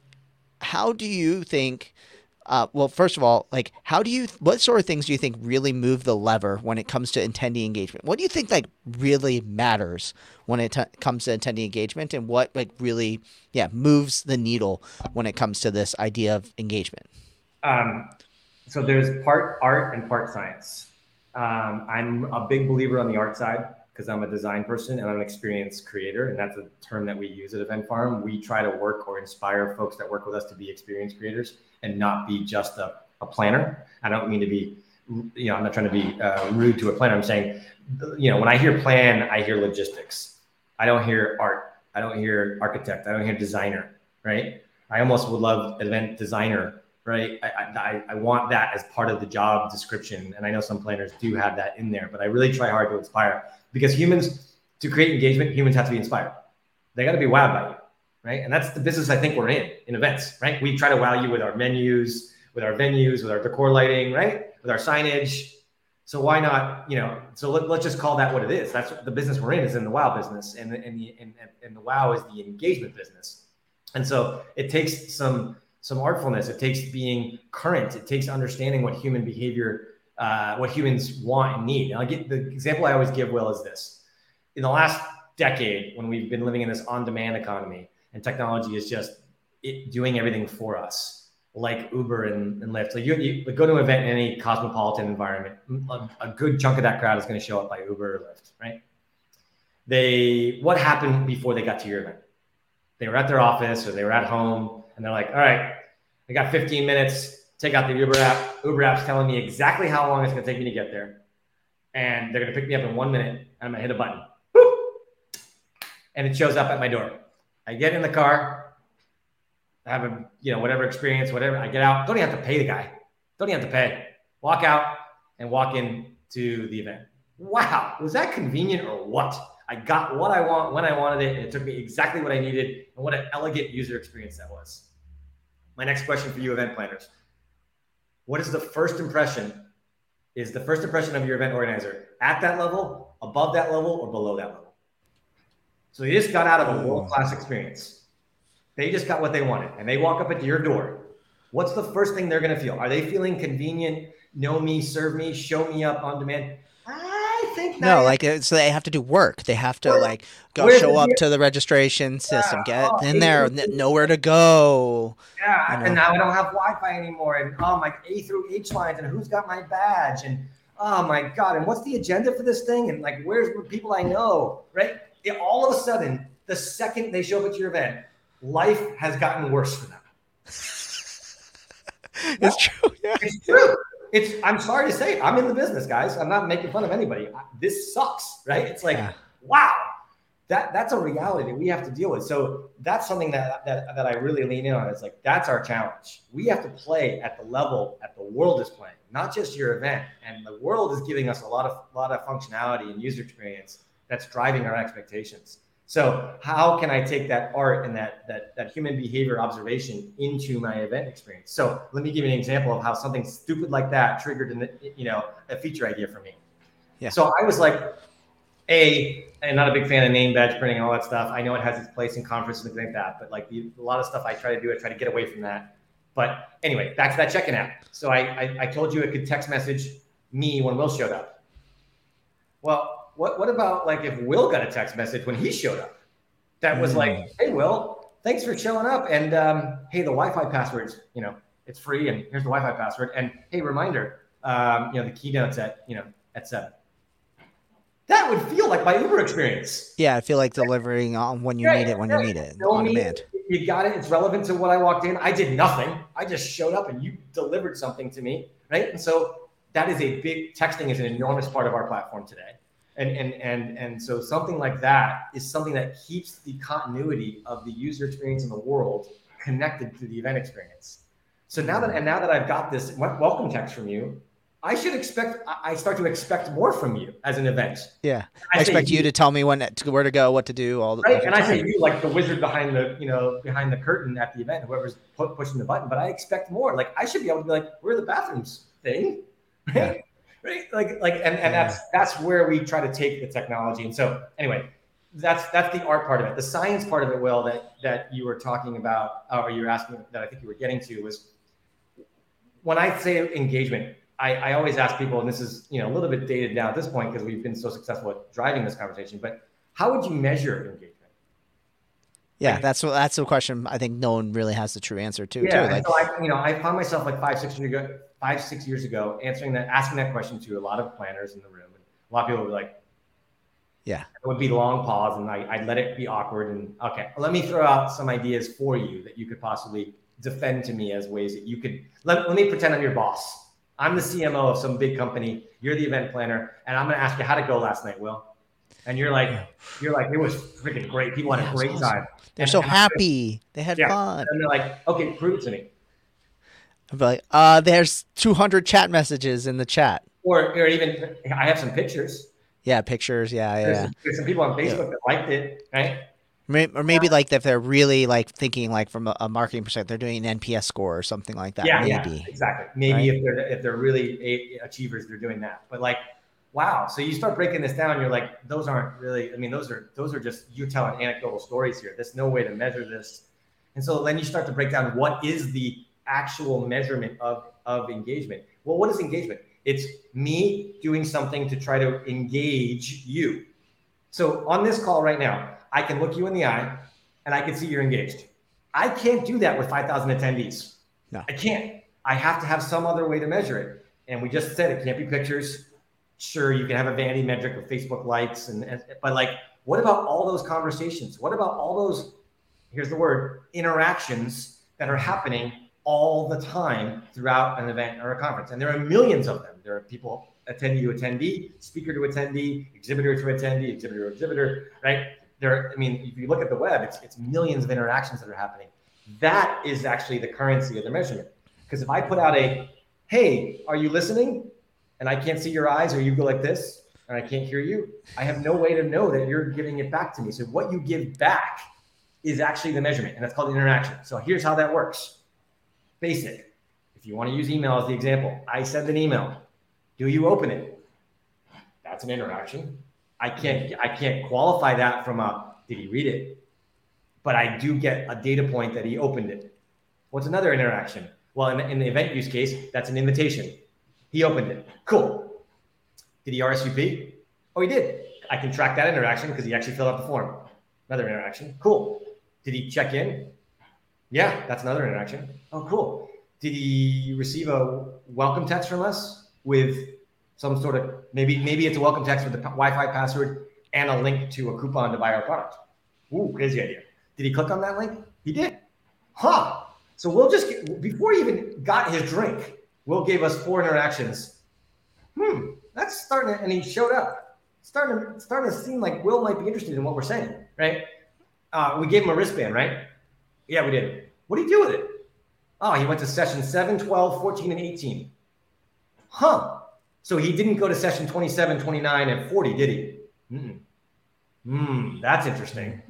Speaker 1: How do you think, well, first of all, like, what sort of things do you think really move the lever when it comes to attendee engagement? What do you think like really matters when it comes to attendee engagement, and what like really, moves the needle when it comes to this idea of engagement?
Speaker 3: So there's part art and part science. I'm a big believer on the art side because I'm a design person and I'm an experienced creator. And that's a term that we use at Event Farm. We try to work or inspire folks that work with us to be experienced creators and not be just a planner. I don't mean to be, I'm not trying to be rude to a planner. I'm saying, when I hear plan, I hear logistics. I don't hear art. I don't hear architect. I don't hear designer, right? I almost would love event designer, right? I want that as part of the job description. And I know some planners do have that in there, but I really try hard to inspire, because to create engagement, humans have to be inspired. They got to be wowed by you, right? And that's the business I think we're in events, right? We try to wow you with our menus, with our venues, with our decor lighting, right? With our signage. So why not, so let's just call that what it is. That's what the business we're in, is in the wow business, and the wow is the engagement business. And so it takes some artfulness. It takes being current. It takes understanding what human behavior, what humans want and need. And I'll get the example I always give, Will, is this. In the last decade, when we've been living in this on-demand economy and technology is just doing everything for us, like Uber and Lyft. So you go to an event in any cosmopolitan environment, a good chunk of that crowd is going to show up by Uber or Lyft, right? What happened before they got to your event? They were at their office or they were at home, and they're like, all right, I got 15 minutes. Take out the Uber app. Uber app's telling me exactly how long it's going to take me to get there. And they're going to pick me up in 1 minute, and I'm going to hit a button. Boop! And it shows up at my door. I get in the car. I have whatever experience, whatever. I get out. Don't even have to pay the guy. Don't even have to pay. Walk out and walk in to the event. Wow, was that convenient or what? I got what I want when I wanted it, and it took me exactly what I needed, and what an elegant user experience that was. My next question for you event planners. What is the first impression? Is the first impression of your event organizer at that level, above that level, or below that level? So they just got out of a world-class experience. They just got what they wanted, and they walk up at your door. What's the first thing they're going to feel? Are they feeling convenient, know me, serve me, show me up on demand? I think
Speaker 1: no, like so they have to do work. They have to like go show up to the registration system, get in there, nowhere to go.
Speaker 3: Yeah, and now I don't have Wi-Fi anymore, and my A through H lines, and who's got my badge, and oh my God, and what's the agenda for this thing, and like where's the people I know, right? All of a sudden, the second they show up at your event, life has gotten worse for them.
Speaker 1: It's true. Yeah.
Speaker 3: It's true. I'm sorry to say it. I'm in the business, guys. I'm not making fun of anybody. This sucks, right? It's like, wow, that's a reality that we have to deal with. So that's something that I really lean in on. It's like, that's our challenge. We have to play at the level that the world is playing, not just your event. And the world is giving us a lot of functionality and user experience that's driving our expectations. So how can I take that art and that human behavior observation into my event experience? So let me give you an example of how something stupid like that triggered a feature idea for me. Yeah. So I was like, I'm not a big fan of name badge printing and all that stuff. I know it has its place in conferences and things like that, but like a lot of stuff I try to get away from that. But anyway, back to that check-in app. So I told you it could text message me when Will showed up. Well, what about like if Will got a text message when he showed up? That was like, hey, Will, thanks for showing up. And hey, the Wi-Fi password's, it's free. And here's the Wi-Fi password. And hey, reminder, the keynote's at 7. That would feel like my Uber experience.
Speaker 1: Yeah, I feel like delivering on when you need it, you need it, on demand.
Speaker 3: You got it. It's relevant to what I walked in. I did nothing. I just showed up and you delivered something to me, right? And so that is texting is an enormous part of our platform today. And so something like that is something that keeps the continuity of the user experience in the world connected to the event experience. So now that I've got this welcome text from you, I start to expect more from you as an event.
Speaker 1: Yeah. I expect you to tell me where to go, what to do, all the
Speaker 3: right. And I say you like the wizard behind the curtain at the event, whoever's pushing the button, but I expect more. Like I should be able to be like, where are the bathrooms thing? Right. Yeah. Right. And that's where we try to take the technology. And so anyway, that's the art part of it. The science part of it, Will, that you were talking about, or you were asking that I think you were getting to was when I say engagement, I always ask people, and this is a little bit dated now at this point because we've been so successful at driving this conversation, but how would you measure engagement?
Speaker 1: Yeah, that's the question I think no one really has the true answer to.
Speaker 3: Yeah,
Speaker 1: too. Like,
Speaker 3: so I found myself like 5-6 years ago asking that question to a lot of planners in the room, and a lot of people would be like,
Speaker 1: yeah,
Speaker 3: it would be long pause, and I'd let it be awkward, and okay, let me throw out some ideas for you that you could possibly defend to me as ways that you could let me pretend I'm your boss. I'm the CMO of some big company. You're the event planner, and I'm going to ask you how to go last night, Will. And you're like, it was freaking great. People had a great time.
Speaker 1: They're so happy. They had fun.
Speaker 3: And they're like, okay, prove it to me.
Speaker 1: I'd be like, there's 200 chat messages in the chat.
Speaker 3: Or even, I have some pictures.
Speaker 1: Yeah, pictures. Yeah.
Speaker 3: There's some people on Facebook that liked it, right?
Speaker 1: Or maybe like if they're really like thinking like from a marketing perspective, they're doing an NPS score or something like that.
Speaker 3: Yeah, exactly. Maybe if they're really achievers, they're doing that. But like, wow. So you start breaking this down, you're like, those aren't really. I mean, those are just you telling anecdotal stories here. There's no way to measure this. And so then you start to break down what is the actual measurement of engagement. Well, what is engagement? It's me doing something to try to engage you. So on this call right now, I can look you in the eye and I can see you're engaged. I can't do that with 5,000 attendees.
Speaker 1: No,
Speaker 3: I can't. I have to have some other way to measure it. And we just said it can't be pictures. Sure, you can have a vanity metric of Facebook likes, but like, what about all those conversations? What about all those, here's the word, interactions that are happening all the time throughout an event or a conference? And there are millions of them. There are people attendee to attendee, speaker to attendee, exhibitor to attendee, exhibitor to exhibitor, right? If you look at the web, it's millions of interactions that are happening. That is actually the currency of the measurement. Because if I put out hey, are you listening? and I can't see your eyes, or you go like this, and I can't hear you, I have no way to know that you're giving it back to me. So what you give back is actually the measurement, and that's called interaction. So here's how that works. Basic. If you want to use email as the example, I send an email. Do you open it? That's an interaction. I can't qualify that from did he read it? But I do get a data point that he opened it. What's another interaction? Well, in the event use case, that's an invitation. He opened it. Cool. Did he RSVP? Oh, he did. I can track that interaction because he actually filled out the form. Another interaction. Cool. Did he check in? Yeah, that's another interaction. Oh, cool. Did he receive a welcome text from us with some sort of, maybe it's a welcome text with the Wi-Fi password and a link to a coupon to buy our product? Ooh, crazy idea. Did he click on that link? He did. Huh. So we'll just before he even got his drink, Will gave us 4 interactions. That's starting to, and he showed up. Starting to seem like Will might be interested in what we're saying, right? We gave him a wristband, right? Yeah, we did. What did he do with it? Oh, he went to session 7, 12, 14, and 18. Huh. So he didn't go to session 27, 29, and 40, did he? That's interesting.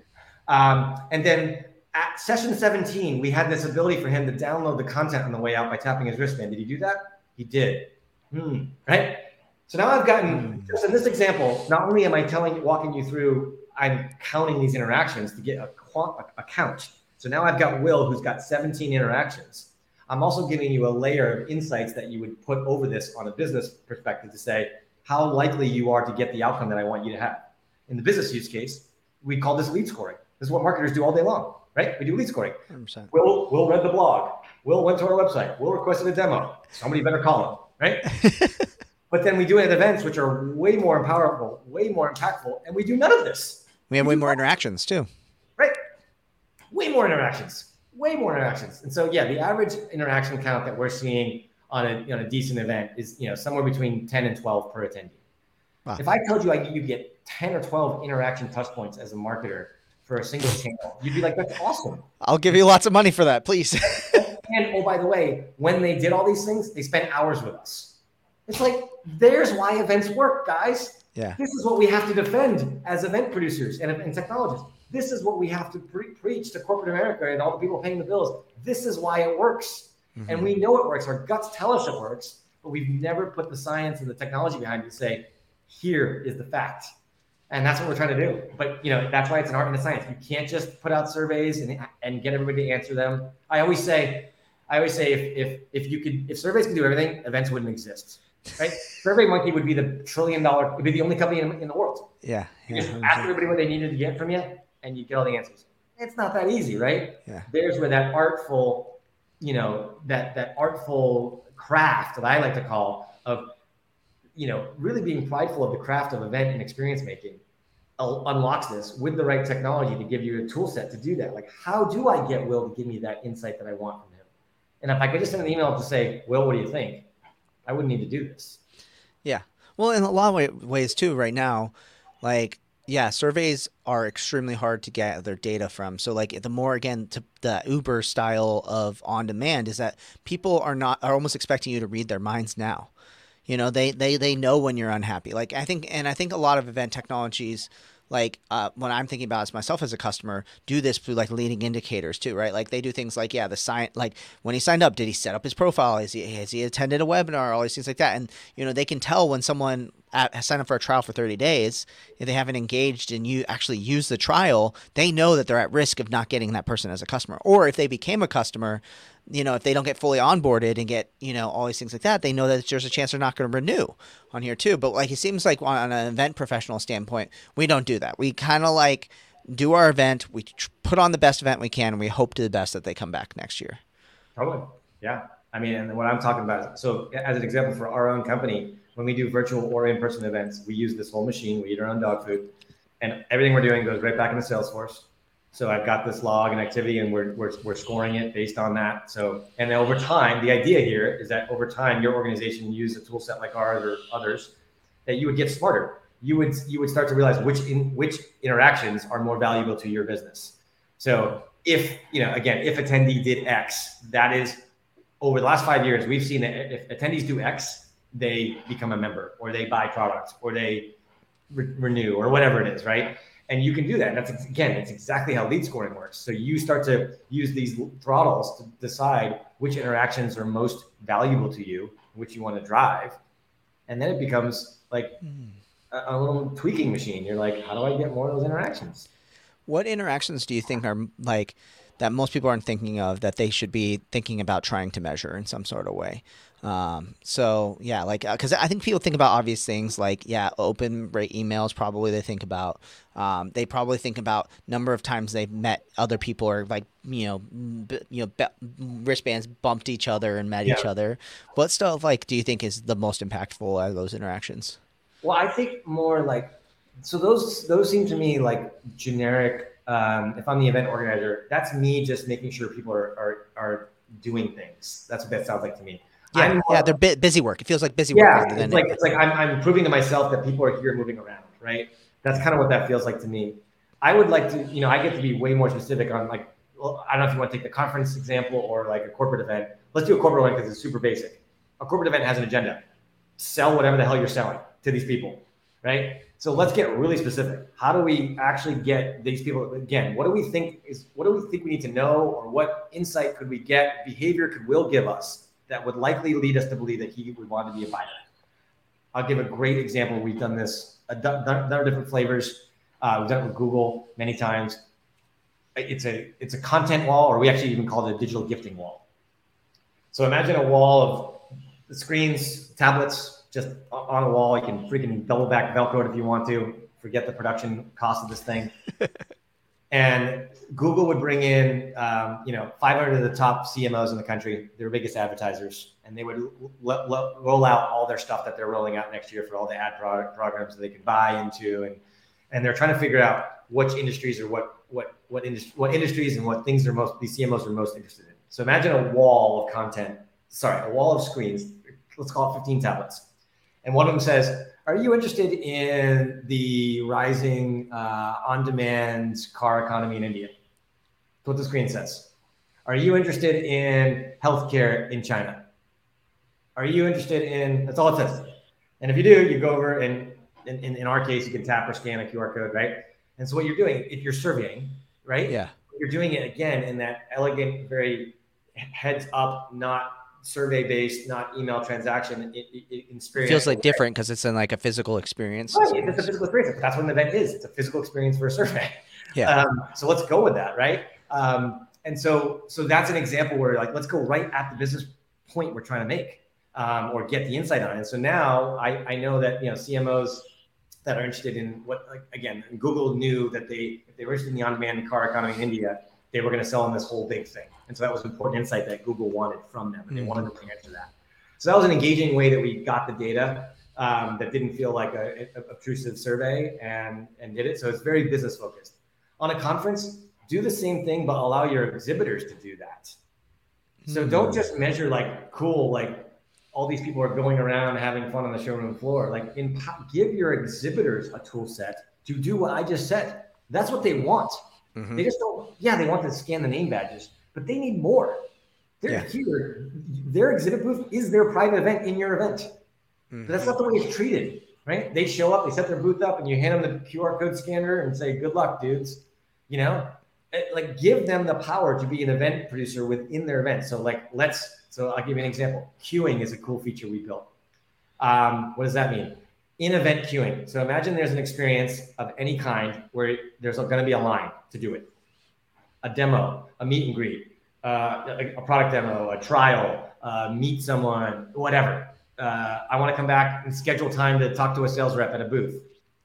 Speaker 3: And then at session 17, we had this ability for him to download the content on the way out by tapping his wristband. Did he do that? He did. Right? So now I've gotten, just in this example, not only am I walking you through, I'm counting these interactions to get a count. So now I've got Will, who's got 17 interactions. I'm also giving you a layer of insights that you would put over this on a business perspective to say how likely you are to get the outcome that I want you to have. In the business use case, we call this lead scoring. This is what marketers do all day long, right? We do lead scoring. 100%. Will read the blog. Will went to our website. Will requested a demo. Somebody better call him, right? But then we do it at events, which are way more powerful, way more impactful, and we do none of this.
Speaker 1: We have way more interactions too.
Speaker 3: Right? Way more interactions. And so, yeah, the average interaction count that we're seeing on a decent event is somewhere between 10 and 12 per attendee. Wow. If I told you you get 10 or 12 interaction touch points as a marketer for a single channel, you'd be like, that's awesome.
Speaker 1: I'll give you lots of money for that, please.
Speaker 3: And oh, by the way, when they did all these things, they spent hours with us. It's like, there's why events work, guys.
Speaker 1: Yeah.
Speaker 3: This is what we have to defend as event producers and technologists. This is what we have to preach to corporate America and all the people paying the bills. This is why it works. Mm-hmm. And we know it works. Our guts tell us it works, but we've never put the science and the technology behind it to say, here is the fact. And that's what we're trying to do. But that's why it's an art and a science. You can't just put out surveys and get everybody to answer them. I always say if surveys could do everything, events wouldn't exist. Right? SurveyMonkey would be the $1 trillion, it'd be the only company in the world.
Speaker 1: Yeah.
Speaker 3: You just ask everybody what they needed to get from you, and you get all the answers. It's not that easy, right?
Speaker 1: Yeah.
Speaker 3: There's where that artful, that artful craft that I like to call of, really being prideful of the craft of event and experience making unlocks this with the right technology to give you a tool set to do that. Like, how do I get Will to give me that insight that I want from him? And if I could just send an email to say, Will, what do you think? I wouldn't need to do this.
Speaker 1: Yeah. Well, in a lot of ways too, right now, surveys are extremely hard to get their data from. So the more, again, to the Uber style of on demand is that people are almost expecting you to read their minds now. They know when you're unhappy. I think a lot of event technologies, when I'm thinking about it myself as a customer, do this through leading indicators too, right? They do things the sign, when he signed up, did he set up his profile? Has he attended a webinar? All these things like that. And, they can tell when someone has signed up for a trial for 30 days, if they haven't engaged and you actually use the trial, they know that they're at risk of not getting that person as a customer. Or if they became a customer, if they don't get fully onboarded and get, all these things like that, they know that there's a chance they're not going to renew on here too. But it seems like on an event professional standpoint, we don't do that. We kind of do our event, we put on the best event we can, and we hope to the best that they come back next year.
Speaker 3: Totally. Yeah. I mean, and what I'm talking about, so as an example for our own company, when we do virtual or in-person events, we use this whole machine, we eat our own dog food, and everything we're doing goes right back into Salesforce. So I've got this log and activity, and we're scoring it based on that. So, and then over time, the idea here is that over time, your organization use a tool set like ours or others, that you would get smarter. You would start to realize which interactions are more valuable to your business. So if attendee did X, that is over the last 5 years, we've seen that if attendees do X, they become a member, or they buy products, or they renew, or whatever it is, right? And you can do that. And that's, again, it's exactly how lead scoring works. So you start to use these throttles to decide which interactions are most valuable to you, which you want to drive. And then it becomes like a little tweaking machine. You're like, how do I get more of those interactions?
Speaker 1: What interactions do you think are like that most people aren't thinking of that they should be thinking about trying to measure in some sort of way? So yeah, like, cause I think people think about obvious things like, yeah, open rate emails, probably they think about, they probably think about number of times they've met other people, or like, wristbands bumped each other and met each other. What stuff like do you think is the most impactful out of those interactions?
Speaker 3: Well, I think more like, so those seem to me like generic. If I'm the event organizer, that's me just making sure people are doing things. That's what that sounds like to me.
Speaker 1: Yeah, they're busy work. It feels like busy work.
Speaker 3: Yeah, it's like I'm proving to myself that people are here moving around, right? That's kind of what that feels like to me. I would like to, I get to be way more specific on like, well, I don't know if you want to take the conference example or like a corporate event. Let's do a corporate one because it's super basic. A corporate event has an agenda. Sell whatever the hell you're selling to these people, right? So let's get really specific. How do we actually get these people, again, what do we think we need to know, or what insight could we get, behavior could Will give us that would likely lead us to believe that he would want to be a buyer? I'll give a great example. We've done this, done different flavors. We've done it with Google many times. It's a content wall, or we actually even call it a digital gifting wall. So imagine a wall of screens, tablets, just on a wall. You can freaking double back Velcro it if you want to. Forget the production cost of this thing. And Google would bring in, 500 of the top CMOs in the country, their biggest advertisers, and they would roll out all their stuff that they're rolling out next year for all the ad programs that they can buy into, and they're trying to figure out which industries or what industries and what things these CMOs are most interested in. So imagine a wall of screens. Let's call it 15 tablets. And one of them says, are you interested in the rising on-demand car economy in India? That's what the screen says. Are you interested in healthcare in China? Are you interested in, that's all it says. And if you do, you go over and in our case, you can tap or scan a QR code, right? And so what you're doing, if you're surveying, right?
Speaker 1: Yeah.
Speaker 3: You're doing it again in that elegant, very heads up, not survey-based, not email transaction experience.
Speaker 1: Feels like different because it's in like a physical experience.
Speaker 3: Right, it's a physical experience. That's what an event is. It's a physical experience for a survey.
Speaker 1: Yeah.
Speaker 3: So let's go with that, right? And so that's an example where like, let's go right at the business point we're trying to make, or get the insight on it. And so now I know that, CMOs that are interested in again, Google knew that if they were interested in the on-demand car economy in India, they were going to sell them this whole big thing. And so that was an important insight that Google wanted from them. And they wanted to answer that. So that was an engaging way that we got the data that didn't feel like a obtrusive survey and did it. So it's very business focused. On a conference, do the same thing, but allow your exhibitors to do that. So don't just measure like, cool, like all these people are going around having fun on the showroom floor. Like give your exhibitors a tool set to do what I just said. That's what they want. Mm-hmm. They just don't, they want to scan the name badges, but they need more. They're here. Their exhibit booth is their private event in your event. Mm-hmm. But that's not the way it's treated, right? They show up, they set their booth up, and you hand them the QR code scanner and say, good luck, dudes. Like give them the power to be an event producer within their event. So so I'll give you an example. Queuing is a cool feature we built. What does that mean? In-event queuing. So imagine there's an experience of any kind where there's going to be a line to do it. A demo, a meet and greet, a product demo, a trial, meet someone, whatever. I want to come back and schedule time to talk to a sales rep at a booth.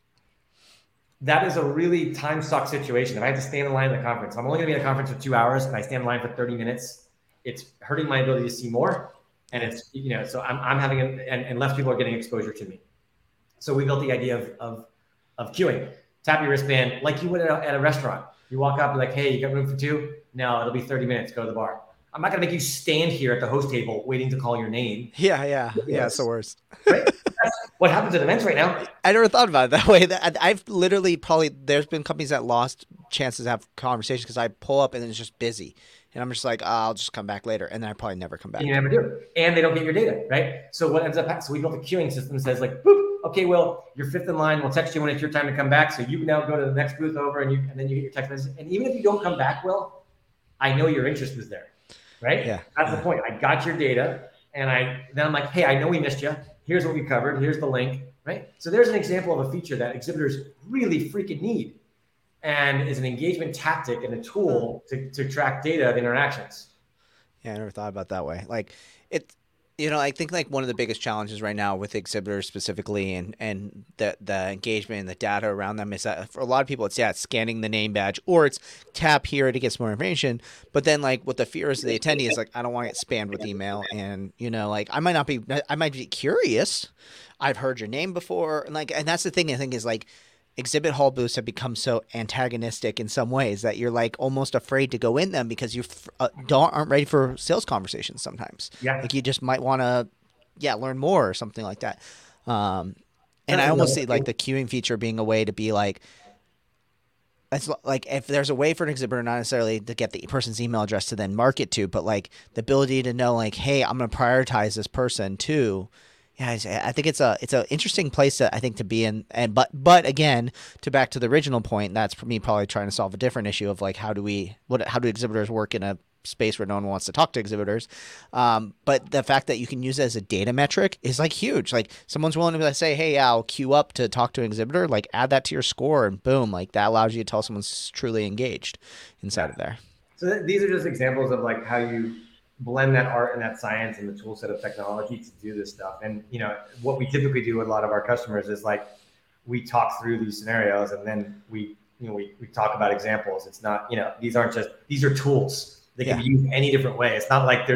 Speaker 3: That is a really time-suck situation. If I have to stand in line at the conference, I'm only going to be at a conference for 2 hours and I stand in line for 30 minutes. It's hurting my ability to see more. And it's, so I'm having, and less people are getting exposure to me. So we built the idea of queuing. Tap your wristband like you would at a restaurant. You walk up, you're like, hey, you got room for two? No, it'll be 30 minutes. Go to the bar. I'm not going to make you stand here at the host table waiting to call your name.
Speaker 1: Yeah. It's the worst.
Speaker 3: Right? what happens at events right now.
Speaker 1: I never thought about it that way. I've literally there's been companies that lost chances to have conversations because I pull up and it's just busy. And I'm just like, oh, I'll just come back later. And then I probably never come back.
Speaker 3: And you never do. And they don't get your data, right? So what ends up happening? So we built a queuing system that says like, boop, okay, Will, you're fifth in line. We'll text you when it's your time to come back. So you can now go to the next booth over and then you get your text message. And even if you don't come back, Will, I know your interest was there, right?
Speaker 1: Yeah.
Speaker 3: That's the point. I got your data and then I'm like, hey, I know we missed you. Here's what we covered. Here's the link, right? So there's an example of a feature that exhibitors really freaking need and is an engagement tactic and a tool to track data of interactions.
Speaker 1: Yeah, I never thought about it that way. Like I think like one of the biggest challenges right now with exhibitors specifically and the engagement and the data around them is that for a lot of people it's scanning the name badge or it's tap here to get some more information. But then like what the fear is of the attendee is like, I don't want to get spammed with email. And like I might be curious. I've heard your name before. And that's the thing I think is like, exhibit hall booths have become so antagonistic in some ways that you're like almost afraid to go in them because you aren't ready for sales conversations sometimes.
Speaker 3: Yeah.
Speaker 1: Like you just might want to, learn more or something like that. And I almost see like the queuing feature being a way to be like, it's like if there's a way for an exhibitor not necessarily to get the person's email address to then market to, but like the ability to know like, hey, I'm going to prioritize this person too. Yeah, I think it's an interesting place to be in, but again, back to the original point, that's for me probably trying to solve a different issue of like how do exhibitors work in a space where no one wants to talk to exhibitors, but the fact that you can use it as a data metric is like huge. Like someone's willing to say, hey, I'll queue up to talk to an exhibitor, like add that to your score, and boom, like that allows you to tell someone's truly engaged inside of there.
Speaker 3: So these are just examples of like how you blend that art and that science and the tool set of technology to do this stuff. And, what we typically do with a lot of our customers is like, we talk through these scenarios and then we talk about examples. It's not, these are tools. They can be used any different way. It's not like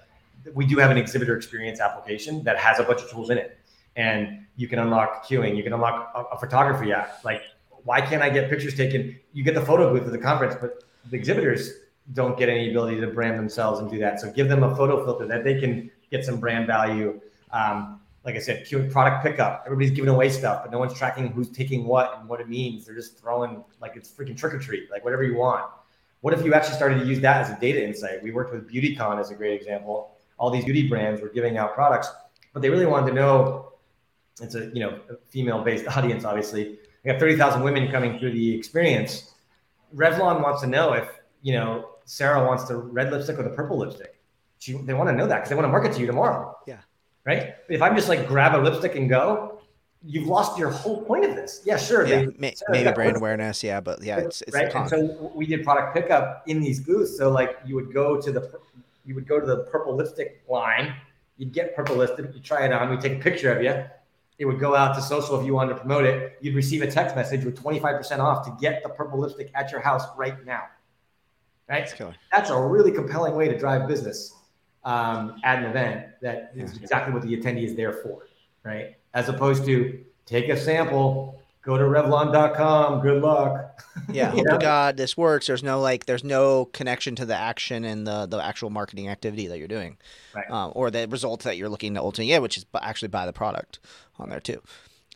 Speaker 3: we do have an exhibitor experience application that has a bunch of tools in it, and you can unlock queuing. You can unlock a photography app. Like, why can't I get pictures taken? You get the photo booth at the conference, but the exhibitors don't get any ability to brand themselves and do that. So give them a photo filter that they can get some brand value. Like I said, queuing, product pickup. Everybody's giving away stuff, but no one's tracking who's taking what and what it means. They're just throwing like it's freaking trick or treat, like whatever you want. What if you actually started to use that as a data insight? We worked with BeautyCon as a great example. All these beauty brands were giving out products, but they really wanted to know, it's a female-based audience, obviously. We have 30,000 women coming through the experience. Revlon wants to know if, Sarah wants the red lipstick or the purple lipstick. They want to know that because they want to market to you tomorrow.
Speaker 1: Yeah.
Speaker 3: Right? If I'm just like grab a lipstick and go, you've lost your whole point of this. Yeah, sure.
Speaker 1: Yeah, maybe brand awareness. Yeah, but yeah, it's
Speaker 3: right. And so we did product pickup in these booths. So like you would go to the purple lipstick line, you'd get purple lipstick, you try it on, we take a picture of you. It would go out to social if you wanted to promote it. You'd receive a text message with 25% off to get the purple lipstick at your house right now. Right? That's a really compelling way to drive business at an event that is exactly what the attendee is there for, right? As opposed to take a sample, go to Revlon.com, good luck.
Speaker 1: Yeah, hope to God this works. There's no connection to the action and the actual marketing activity that you're doing,
Speaker 3: right.
Speaker 1: Or the results that you're looking to ultimately get, which is actually buy the product on there too.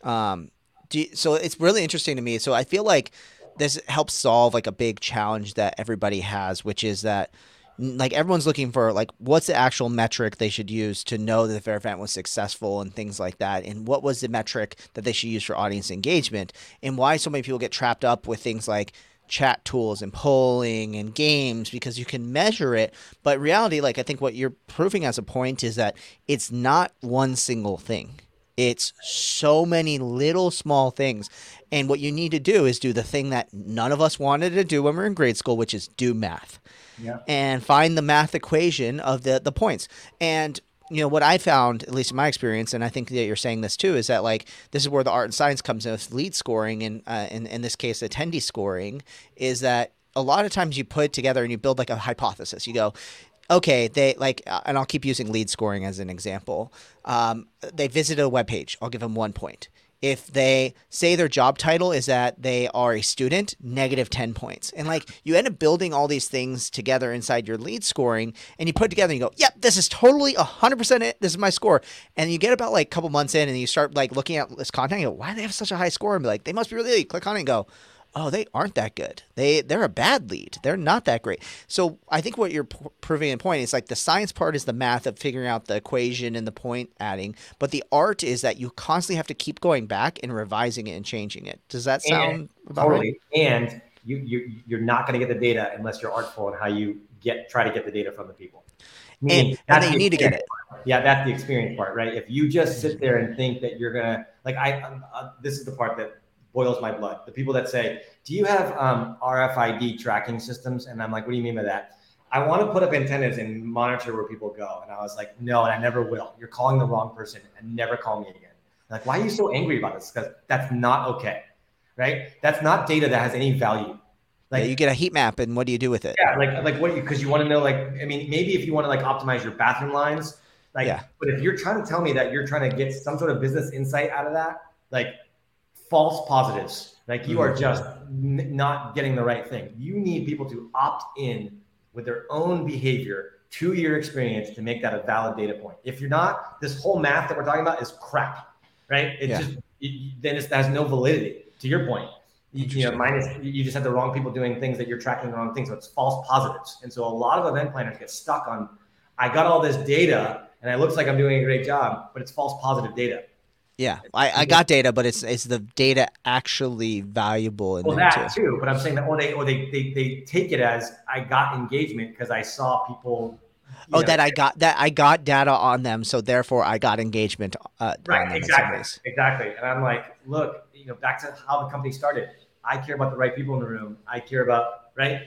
Speaker 1: So it's really interesting to me. So I feel like this helps solve like a big challenge that everybody has, which is that like everyone's looking for like what's the actual metric they should use to know that their event was successful and things like that, and what was the metric that they should use for audience engagement, and why so many people get trapped up with things like chat tools and polling and games because you can measure it. But reality, like I think what you're proving as a point is that it's not one single thing. It's so many little small things. And what you need to do is do the thing that none of us wanted to do when we were in grade school, which is do math.
Speaker 3: Yeah.
Speaker 1: And find the math equation of the points. And what I found, at least in my experience, and I think that you're saying this too, is that like this is where the art and science comes in with lead scoring, and in this case, attendee scoring, is that a lot of times you put it together and you build like a hypothesis. You go, okay, they like, and I'll keep using lead scoring as an example. They visited a web page. I'll give them 1 point. if they say their job title is that they are a student, negative 10 points. And like you end up building all these things together inside your lead scoring, and you put it together and you go, yep, this is totally 100% it. This is my score. And you get about like a couple months in and you start like looking at this content and you go, why do they have such a high score? And be like, they must be really good. Click on it and go, oh, they aren't that good. They're a bad lead. They're not that great. So I think what you're proving in point is like the science part is the math of figuring out the equation and the point adding, but the art is that you constantly have to keep going back and revising it and changing it. Does that sound about right?
Speaker 3: And you're not going to get the data unless you're artful in how you try to get the data from the people.
Speaker 1: And you need to get it.
Speaker 3: Yeah, that's the experience part, right? If you just sit there and think that you're gonna this is the part that boils my blood. The people that say, do you have RFID tracking systems? And I'm like, what do you mean by that? I want to put up antennas and monitor where people go. And I was like, no, and I never will. You're calling the wrong person and never call me again. Like, why are you so angry about this? Because that's not okay, right? That's not data that has any value.
Speaker 1: Like, you get a heat map and what do you do with it?
Speaker 3: Yeah, like what? Because you want to know, like, I mean, maybe if you want to like optimize your bathroom lines, like, yeah. But if you're trying to tell me that you're trying to get some sort of business insight out of that, like false positives, like you are just not getting the right thing. You need people to opt in with their own behavior to your experience to make that a valid data point. If you're not, this whole math that we're talking about is crap, right? Then it has no validity. To your point. You just have the wrong people doing things that you're tracking the wrong things. So it's false positives. And so a lot of event planners get stuck on, I got all this data and it looks like I'm doing a great job, but it's false positive data.
Speaker 1: Yeah, I got data, but is the data actually valuable in
Speaker 3: that too? But I'm saying that, they take it as I got engagement because I saw people.
Speaker 1: I got data on them, so therefore I got engagement.
Speaker 3: Right, exactly. And I'm like, look, back to how the company started. I care about the right people in the room. I care about right.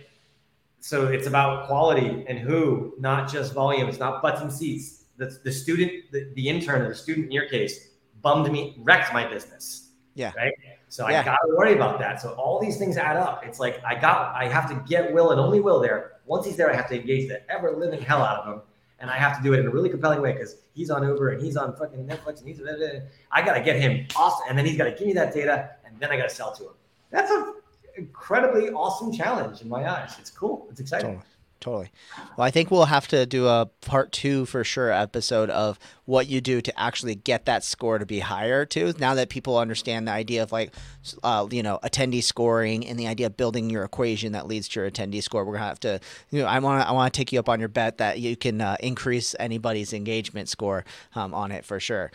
Speaker 3: So it's about quality and who, not just volume. It's not butts and seats. The student, the intern, or the student in your case, wrecked my business.
Speaker 1: Yeah.
Speaker 3: Right. So I got to worry about that. So all these things add up. It's like I have to get Will and only Will there. Once he's there, I have to engage the ever living hell out of him. And I have to do it in a really compelling way because he's on Uber and he's on fucking Netflix and I got to get him awesome. And then he's got to give me that data and then I got to sell to him. That's an incredibly awesome challenge in my eyes. It's cool. It's exciting.
Speaker 1: Totally. Well, I think we'll have to do a part 2 for sure episode of what you do to actually get that score to be higher too. Now that people understand the idea of like, attendee scoring and the idea of building your equation that leads to your attendee score, we're gonna have to, I want to take you up on your bet that you can increase anybody's engagement score on it for sure.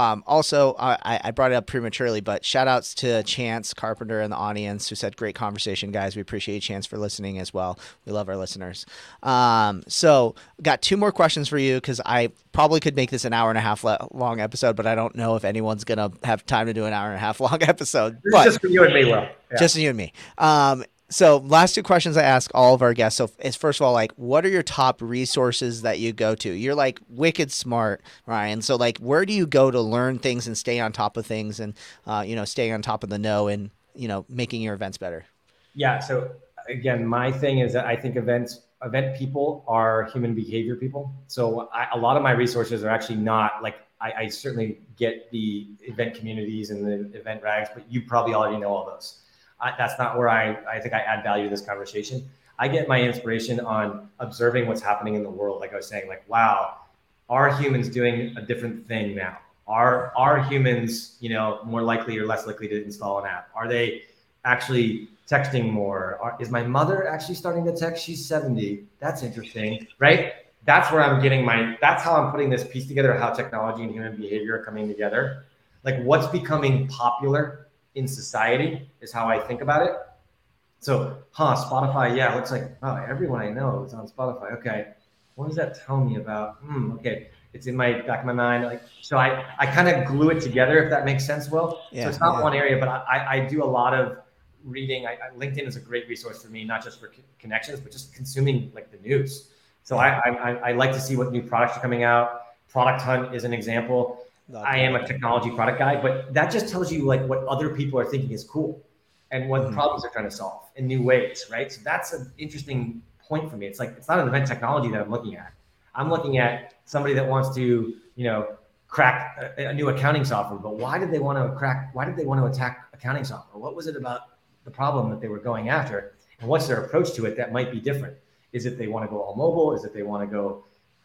Speaker 1: Also, I brought it up prematurely, but shout outs to Chance Carpenter in the audience who said, great conversation, guys. We appreciate you, Chance, for listening as well. We love our listeners. So got 2 more questions for you because I probably could make this an hour and a half long episode, but I don't know if anyone's going to have time to do an hour and a half long episode.
Speaker 3: This is just for you and me, Will. Yeah.
Speaker 1: Just you and me. So last 2 questions I ask all of our guests. So is first of all, like, what are your top resources that you go to? You're like wicked smart, Ryan. So like, where do you go to learn things and stay on top of things and, staying on top of the know and, making your events better?
Speaker 3: Yeah. So again, my thing is that I think event people are human behavior people. So a lot of my resources are actually not like, I certainly get the event communities and the event rags, but you probably already know all those. That's not where I think I add value to this conversation. I get my inspiration on observing what's happening in the world. Like I was saying, like, wow, are humans doing a different thing now? Are humans, more likely or less likely to install an app? Are they actually texting more? Is my mother actually starting to text? She's 70. That's interesting, right? That's where I'm getting that's how I'm putting this piece together, how technology and human behavior are coming together. Like what's becoming popular in society is how I think about it. So, Spotify, yeah, it looks like, oh, everyone I know is on Spotify. Okay, what does that tell me about? Okay, it's in my back of my mind. Like, so I kind of glue it together, if that makes sense, Will. Yeah, so it's not one area, but I do a lot of reading. LinkedIn is a great resource for me, not just for connections, but just consuming like the news. So I like to see what new products are coming out. Product Hunt is an example. I am a technology product guy, but that just tells you like what other people are thinking is cool and what problems they're trying to solve in new ways, right? So that's an interesting point for me. It's like, it's not an event technology that I'm looking at. I'm looking at somebody that wants to, crack a new accounting software, but why did they want to attack accounting software? What was it about the problem that they were going after? And what's their approach to it that might be different? Is it they want to go all mobile? Is it they want to go,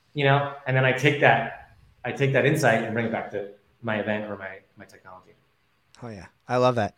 Speaker 3: and then I take that insight and bring it back to my event or my technology.
Speaker 1: Oh yeah. I love that.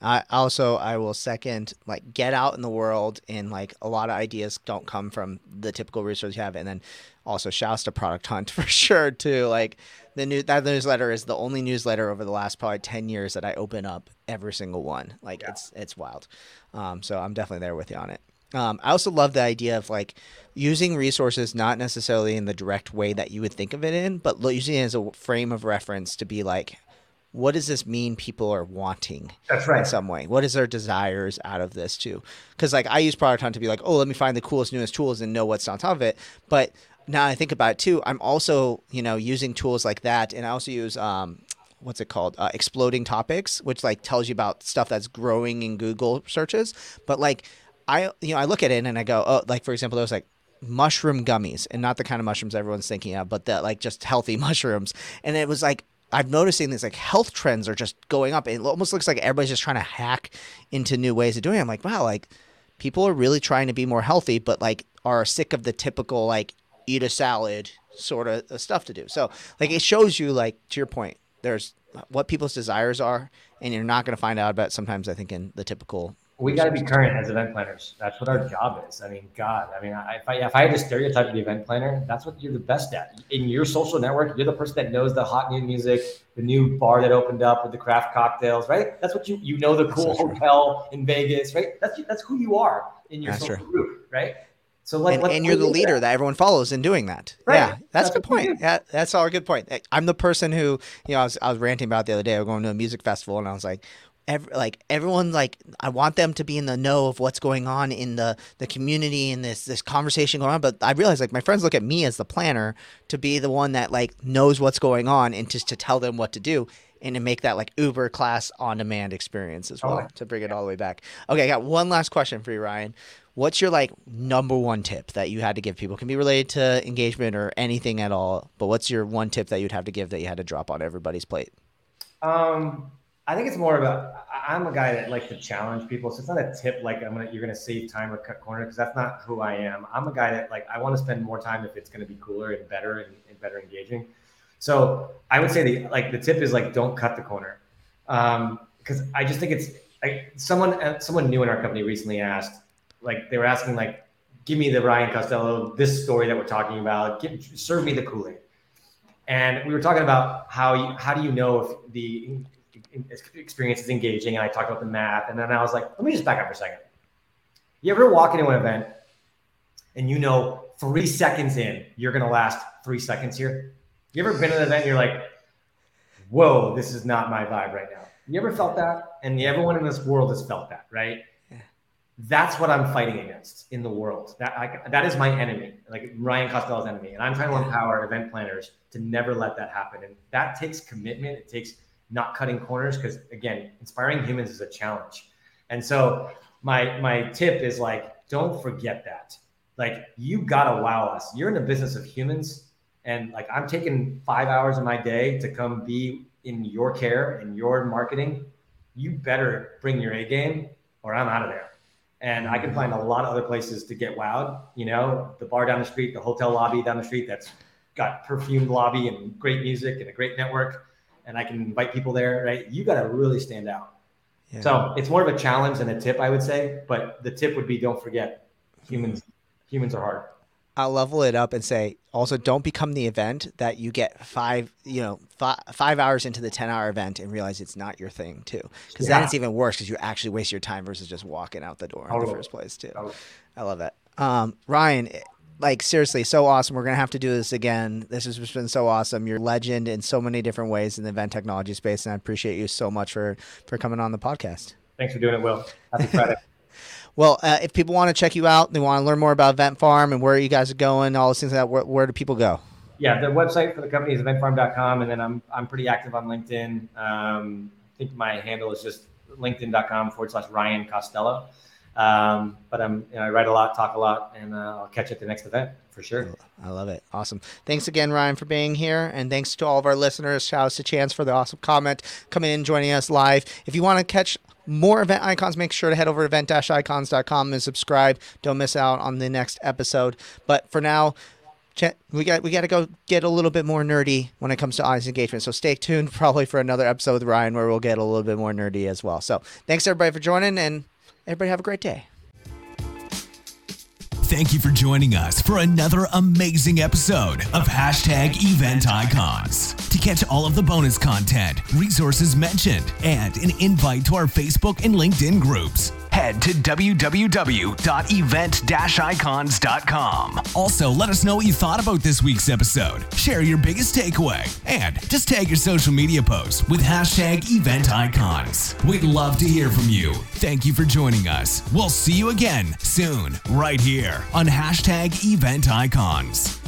Speaker 1: I will second, like, get out in the world, and like a lot of ideas don't come from the typical resource you have. And then also shouts to Product Hunt for sure too. Like that newsletter is the only newsletter over the last probably 10 years that I open up every single one. Like it's wild. So I'm definitely there with you on it. I also love the idea of like using resources, not necessarily in the direct way that you would think of it in, but using it as a frame of reference to be like, what does this mean people are wanting?
Speaker 3: That's right.
Speaker 1: In some way? What is their desires out of this too? Because like I use Product Hunt to be like, oh, let me find the coolest, newest tools and know what's on top of it. But now I think about it too, I'm also, using tools like that. And I also use, what's it called? Exploding Topics, which like tells you about stuff that's growing in Google searches. But like I look at it and I go, oh, like for example, there was like mushroom gummies, and not the kind of mushrooms everyone's thinking of, but the like just healthy mushrooms. And it was like, I'm noticing these like health trends are just going up. It almost looks like everybody's just trying to hack into new ways of doing it. I'm like, wow, like people are really trying to be more healthy, but like are sick of the typical like eat a salad sort of stuff to do. So like it shows you, like, to your point, there's what people's desires are, and you're not going to find out about sometimes, I think, in the typical.
Speaker 3: We got to be current as event planners. That's what our job is. I mean, God, if I had to stereotype the event planner, that's what you're the best at. In your social network, you're the person that knows the hot new music, the new bar that opened up with the craft cocktails, right? That's what you know, the cool hotel in Vegas, right? That's who you are in your social group, right? So like,
Speaker 1: and you're the leader that everyone follows in doing that. Right. Yeah, that's a good point. Yeah, that's all a good point. I'm the person who, I was ranting about the other day. I was going to a music festival, and I was like, everyone, like, I want them to be in the know of what's going on in the community and this conversation going on. But I realized, like, my friends look at me as the planner to be the one that like knows what's going on and just to tell them what to do and to make that like Uber class on demand experience as well, to bring it all the way back. Okay, I got one last question for you, Ryan. What's your like number one tip that you had to give people? It can be related to engagement or anything at all, but what's your one tip that you'd have to give that you had to drop on everybody's plate?
Speaker 3: I think it's more about, I'm a guy that likes to challenge people. So it's not a tip like you're going to save time or cut corners, because that's not who I am. I'm a guy that like, I want to spend more time if it's going to be cooler and better and better engaging. So I would say the tip is like, don't cut the corner. Because I just think it's like someone new in our company recently asked, like they were asking like, give me the Ryan Costello, this story that we're talking about, serve me the Kool-Aid. And we were talking about how do you know if the experience is engaging, and I talked about the math, and then I was like, let me just back up for a second. You ever walk into an event and 3 seconds in, you're going to last 3 seconds here? You ever been in an event and you're like, whoa, this is not my vibe right now? You ever felt that? And everyone in this world has felt that, right? Yeah. That's what I'm fighting against in the world. That is my enemy, like Ryan Costello's enemy. And I'm trying to empower event planners to never let that happen. And that takes commitment. It takes not cutting corners, because again, inspiring humans is a challenge. And so my tip is like, don't forget that. Like, you gotta wow us. You're in the business of humans, and like, I'm taking 5 hours of my day to come be in your care, in your marketing. You better bring your A game or I'm out of there. And I can find a lot of other places to get wowed. The bar down the street, the hotel lobby down the street that's got perfumed lobby and great music and a great network, and I can invite people there, right? You got to really stand out. Yeah. So it's more of a challenge than a tip, I would say. But the tip would be, don't forget, humans are hard.
Speaker 1: I'll level it up and say, also, don't become the event that you get 5 hours into the 10-hour event and realize it's not your thing too. Because then it's even worse, because you actually waste your time versus just walking out the door in the first place too. I love that. Ryan, like, seriously, so awesome. We're going to have to do this again. This has been so awesome. You're a legend in so many different ways in the event technology space, and I appreciate you so much for coming on the podcast.
Speaker 3: Thanks for doing it, Will. Happy Friday.
Speaker 1: Well, if people want to check you out, they want to learn more about Event Farm and where you guys are going, all those things like that, where do people go?
Speaker 3: Yeah, the website for the company is eventfarm.com, and then I'm pretty active on LinkedIn. I think my handle is just linkedin.com/Ryan Costello. But I write a lot, talk a lot, and I'll catch you at the next event for sure.
Speaker 1: I love it. Awesome. Thanks again, Ryan, for being here. And thanks to all of our listeners. Shout out to Chance for the awesome comment, coming in, joining us live. If you want to catch more event icons, make sure to head over to event-icons.com and subscribe. Don't miss out on the next episode. But for now, we got to go get a little bit more nerdy when it comes to audience engagement. So stay tuned probably for another episode with Ryan where we'll get a little bit more nerdy as well. So thanks everybody for joining, and everybody have a great day.
Speaker 2: Thank you for joining us for another amazing episode of #Event Icons. To catch all of the bonus content, resources mentioned, and an invite to our Facebook and LinkedIn groups, head to www.event-icons.com. Also, let us know what you thought about this week's episode. Share your biggest takeaway, and just tag your social media posts with #Event Icons. We'd love to hear from you. Thank you for joining us. We'll see you again soon, right here on #Event Icons.